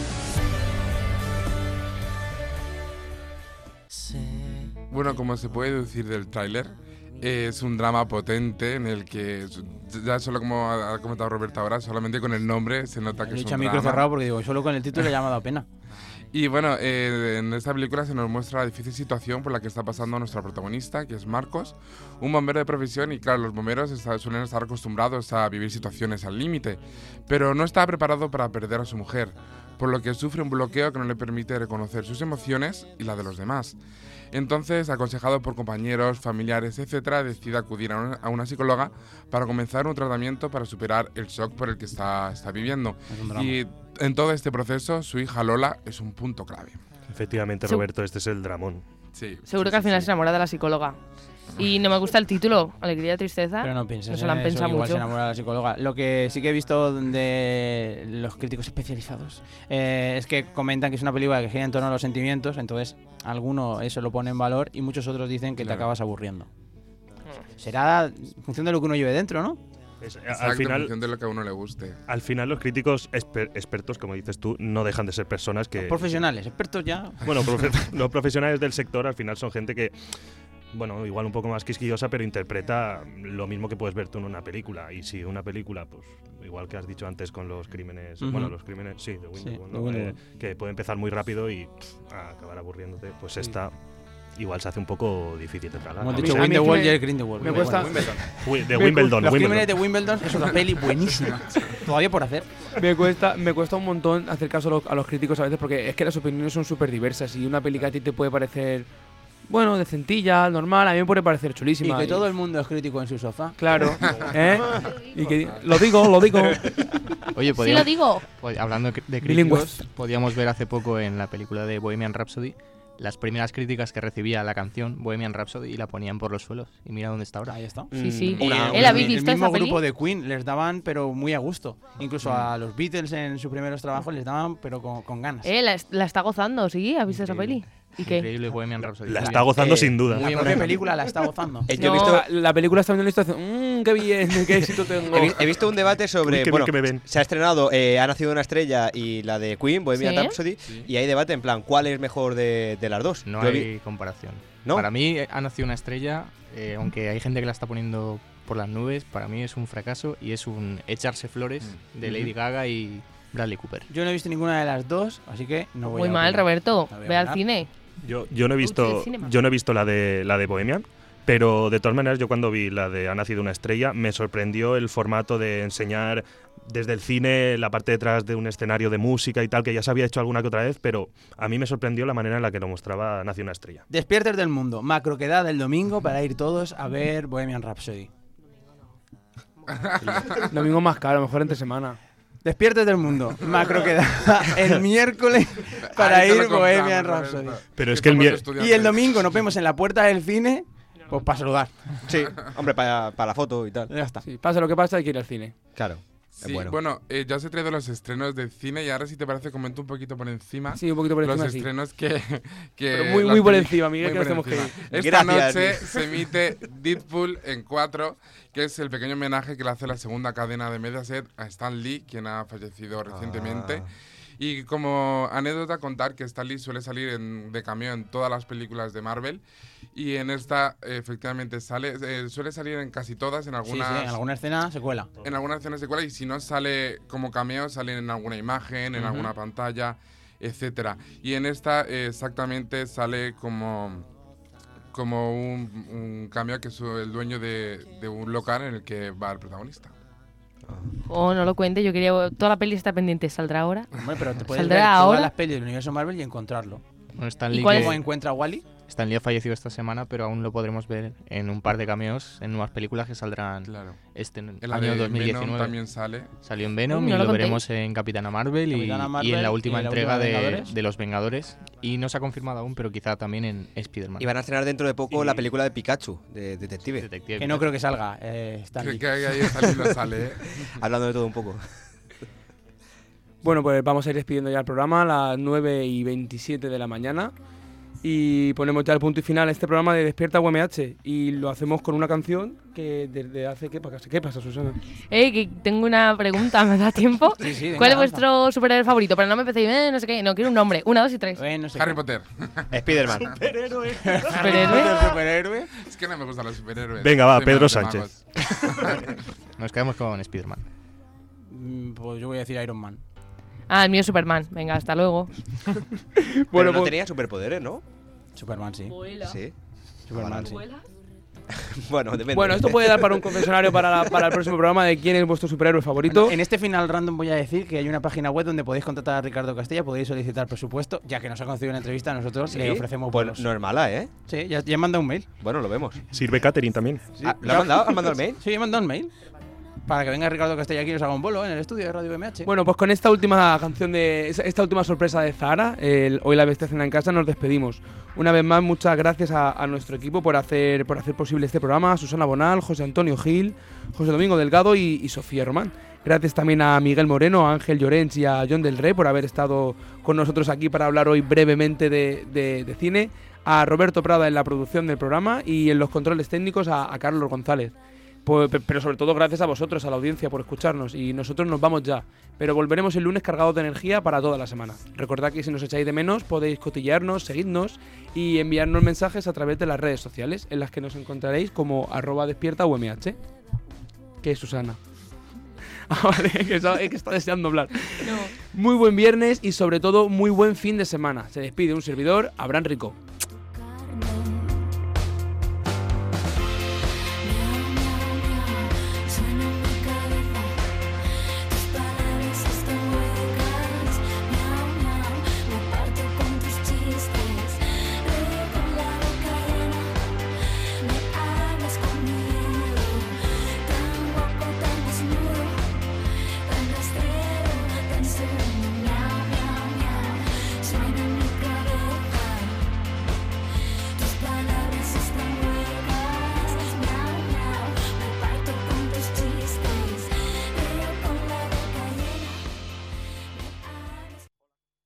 Bueno, como se puede deducir del tráiler, eh, es un drama potente en el que, ya solo como ha ha comentado Roberto ahora, solamente con el nombre se nota que He es dicho a un micro drama. cerrado porque digo, solo con el título ya me ha dado pena. Y bueno, eh, en esta película se nos muestra la difícil situación por la que está pasando nuestra protagonista, que es Marcos, un bombero de profesión, y claro, los bomberos está- suelen estar acostumbrados a vivir situaciones al límite, pero no está preparado para perder a su mujer, por lo que sufre un bloqueo que no le permite reconocer sus emociones y la de los demás. Entonces, aconsejado por compañeros, familiares, etcétera, decide acudir a una, a una psicóloga para comenzar un tratamiento para superar el shock por el que está, está viviendo. Es un drama. Y en todo este proceso, su hija Lola es un punto clave. Efectivamente, Segu- Roberto, este es el dramón. Sí. Seguro que al final se enamora de la psicóloga. Y no me gusta el título, alegría, tristeza. Pero no pienses No se en lo han eso, pensado igual mucho. se enamora de la psicóloga. Lo que sí que he visto de los críticos especializados eh, es que comentan que es una película que gira en torno a los sentimientos, entonces alguno eso lo pone en valor y muchos otros dicen que te Claro. acabas aburriendo. Será en función de lo que uno lleve dentro, ¿no? Es- Exacto, al en final, función de lo que a uno le guste. al final los críticos exper- expertos, como dices tú, no dejan de ser personas que... Profesionales, expertos ya. Bueno, profe- los profesionales del sector al final son gente que, bueno, igual un poco más quisquillosa, pero interpreta lo mismo que puedes ver tú en una película. Y si una película, pues igual que has dicho antes con los crímenes, Ujú. bueno, los crímenes, sí, de Windelwald, Sí, ¿no? de Windelwald. Eh, que puede empezar muy rápido y pff, a acabar aburriéndote, pues esta igual se hace un poco difícil de tragar. Hemos ¿no? dicho a mí es que Grindelwald me- y el Grindelwald. me cuesta- Wi- De me- Wimbledon, Los Wimbledon. crímenes de Wimbledon es otra peli buenísima. Todavía por hacer. Me cuesta, me cuesta un montón hacer caso a los, a los críticos a veces porque es que las opiniones son súper diversas y una película a ti te puede parecer, bueno, decentilla, normal, a mí me puede parecer Y chulísima. que todo el mundo es crítico en su sofá. Claro, ¿eh? Y que, lo digo, lo digo. Oye, Sí podíamos, lo digo. pod- hablando de críticos, Bilingües. podíamos ver hace poco en la película de Bohemian Rhapsody las primeras críticas que recibía la canción Bohemian Rhapsody y la ponían por los suelos. Y mira dónde está ahora. Ahí está. Sí, sí. Y Una- el, ¿Él habéis el visto mismo esa peli? grupo de Queen les daban, pero muy a gusto. Incluso a los Beatles en sus primeros trabajos les daban, pero con, con ganas. Eh, la, la está gozando, ¿sí? ¿Has visto esa peli? ¿Y qué? Increíble Bohemian Rhapsody. La Muy está bien. gozando Eh, sin duda. La muy propia bien. película la está gozando. Eh, yo he No, visto, la, la película está viendo la situación. Mmm, qué bien, qué éxito tengo. he, vi- he visto un debate sobre. Uy, qué bien bueno, que me ven. se ha estrenado eh, Ha nacido una estrella y la de Queen, Bohemian ¿Sí? Rhapsody, y hay debate en plan, ¿cuál es mejor de, de las dos? No Yo hay vi- comparación. ¿No? Para mí eh, ha nacido una estrella, eh, aunque hay gente que la está poniendo por las nubes, para mí es un fracaso y es un echarse flores de Lady Gaga y Bradley Cooper. Yo no he visto ninguna de las dos, así que no voy Muy a mal, opinar. Roberto. La voy a Ve al opinar. cine. Yo, yo no he Uy, visto, del cinema. yo no he visto la de la de Bohemian, pero de todas maneras yo cuando vi la de Ha nacido una estrella me sorprendió el formato de enseñar desde el cine la parte detrás de un escenario de música y tal, que ya se había hecho alguna que otra vez, pero a mí me sorprendió la manera en la que lo mostraba Ha nacido una estrella. Despiertes del mundo, macroquedad el domingo para ir todos a ver Bohemian Rhapsody. Domingo más caro, mejor entre semana. Despiertes del mundo, macroquedad el miércoles para Ahí te ir lo compramos, Bohemian Roberto. Rhapsody. Pero es que el somos mier- estudiantes. Y el domingo nos vemos en la puerta del cine, pues para saludar. Sí, hombre, para la foto y tal. Ya está. Sí, pasa lo que pasa, hay que ir al cine. Claro. Sí, bueno. bueno, eh, ya os he traído los estrenos del cine y ahora si te parece comento un poquito por encima. Sí, un poquito por encima, Los sí. estrenos que... que Pero muy- las muy por peli- encima, Miguel, muy que nos por tenemos que encima. ir. Esta Gracias, noche Luis. se emite Deadpool en cuatro, que es el pequeño homenaje que le hace la segunda cadena de Mediaset a Stan Lee, quien ha fallecido recientemente. Ah. Y como anécdota contar que Stan Lee suele salir en- de cameo en todas las películas de Marvel y en esta eh, efectivamente sale, eh, suele salir en casi todas, en Sí, algunas, sí, en alguna escena se cuela. en algunas escenas de cuela, y si no sale como cameo, sale en alguna imagen, en Ujú. alguna pantalla, etcétera. Y en esta eh, exactamente sale como, como un, un cameo que es el dueño de, de un local en el que va el protagonista. Oh, no lo cuente, yo quería... Toda la peli está pendiente, ¿saldrá ahora? Hombre, pero te puedes ¿Saldrá ver ahora? todas las pelis del universo Marvel y encontrarlo. Bueno, Stan ¿Y Lee cuál que- ¿Cómo encuentra a Wally? Stan Lee ha fallecido esta semana, pero aún lo podremos ver en un par de cameos en nuevas películas que saldrán Claro. este En la año de dos mil Venom diecinueve. también sale. Salió en Venom Uy, y no lo, lo conté. veremos en Capitana Marvel, y- Capitana y, Marvel en la y última en la entrega última de, Vengadores. de Los Vengadores. Y no se ha confirmado aún, pero quizá también en Spider-Man. Y van a estrenar dentro de poco Y- la película de Pikachu, de Detective. Detective Que no creo que salga. Eh, Stan Que, Lee. que ahí ahí Stan Lee no sale, ¿eh? Hablando de todo un poco. Bueno, pues vamos a ir despidiendo ya el programa a las nueve y veintisiete de la mañana. Y ponemos ya el punto y final a este programa de Despierta U M H. Y lo hacemos con una canción que desde hace... ¿Qué pasa, ¿Qué pasa Susana? Eh, que tengo una pregunta, ¿me da tiempo? Sí, sí, venga, ¿Cuál es lanza. vuestro superhéroe favorito? Pero no me empecéis, eh, no sé qué, no, quiero un nombre. Una, dos y tres. Eh, no sé Harry qué. Potter. Spiderman. Superhéroe. ¿Superhéroe? Superhéroe. Es que no me gustan los superhéroes. Venga, va, Soy Pedro más de Sánchez. magos. Nos quedamos con Spider-Man. Mm, Pues yo voy a decir Iron Man. Ah, el mío es Superman. Venga, hasta luego. Bueno, Bueno, no pues- tenía superpoderes, ¿no? Superman, sí. Sí. Superman, sí. Bueno, depende. Bueno, esto puede dar para un confesionario para, la- para el próximo programa de quién es vuestro superhéroe favorito. Bueno, en este final random voy a decir que hay una página web donde podéis contactar a Ricardo Castella, podéis solicitar presupuesto, ya que nos ha concedido una entrevista, nosotros ¿Sí? le ofrecemos Pues bolos. no es mala, ¿eh? Sí, ya, ya he mandado un mail. Bueno, lo vemos. Sirve catering también. Ah, ¿lo has mandado? ¿Has mandado el mail? Sí, he mandado un mail. Para que venga Ricardo Castella aquí y nos haga un bolo en el estudio de Radio M H. Bueno, pues con esta última canción de esa- esta última sorpresa de Zahara, el Hoy la Bestia cena en casa, nos despedimos. Una vez más, muchas gracias a, a nuestro equipo por hacer por hacer posible este programa, a Susana Bonal, José Antonio Gil, José Domingo Delgado y, y Sofía Román. Gracias también a Miguel Moreno, a Ángel Llorens y a John del Rey por haber estado con nosotros aquí para hablar hoy brevemente de, de- de cine, a Roberto Prada en la producción del programa y en los controles técnicos a, a Carlos González. Pues, pe- pero sobre todo gracias a vosotros, a la audiencia, por escucharnos. Y nosotros nos vamos ya. Pero volveremos el lunes cargados de energía para toda la semana. Recordad que si nos echáis de menos podéis cotillearnos, seguidnos y enviarnos mensajes a través de las redes sociales, en las que nos encontraréis como arroba despierta U M H. Que es Susana. Ah, vale, que está, es que está deseando hablar. Muy buen viernes y sobre todo muy buen fin de semana. Se despide un servidor, Abraham Rico.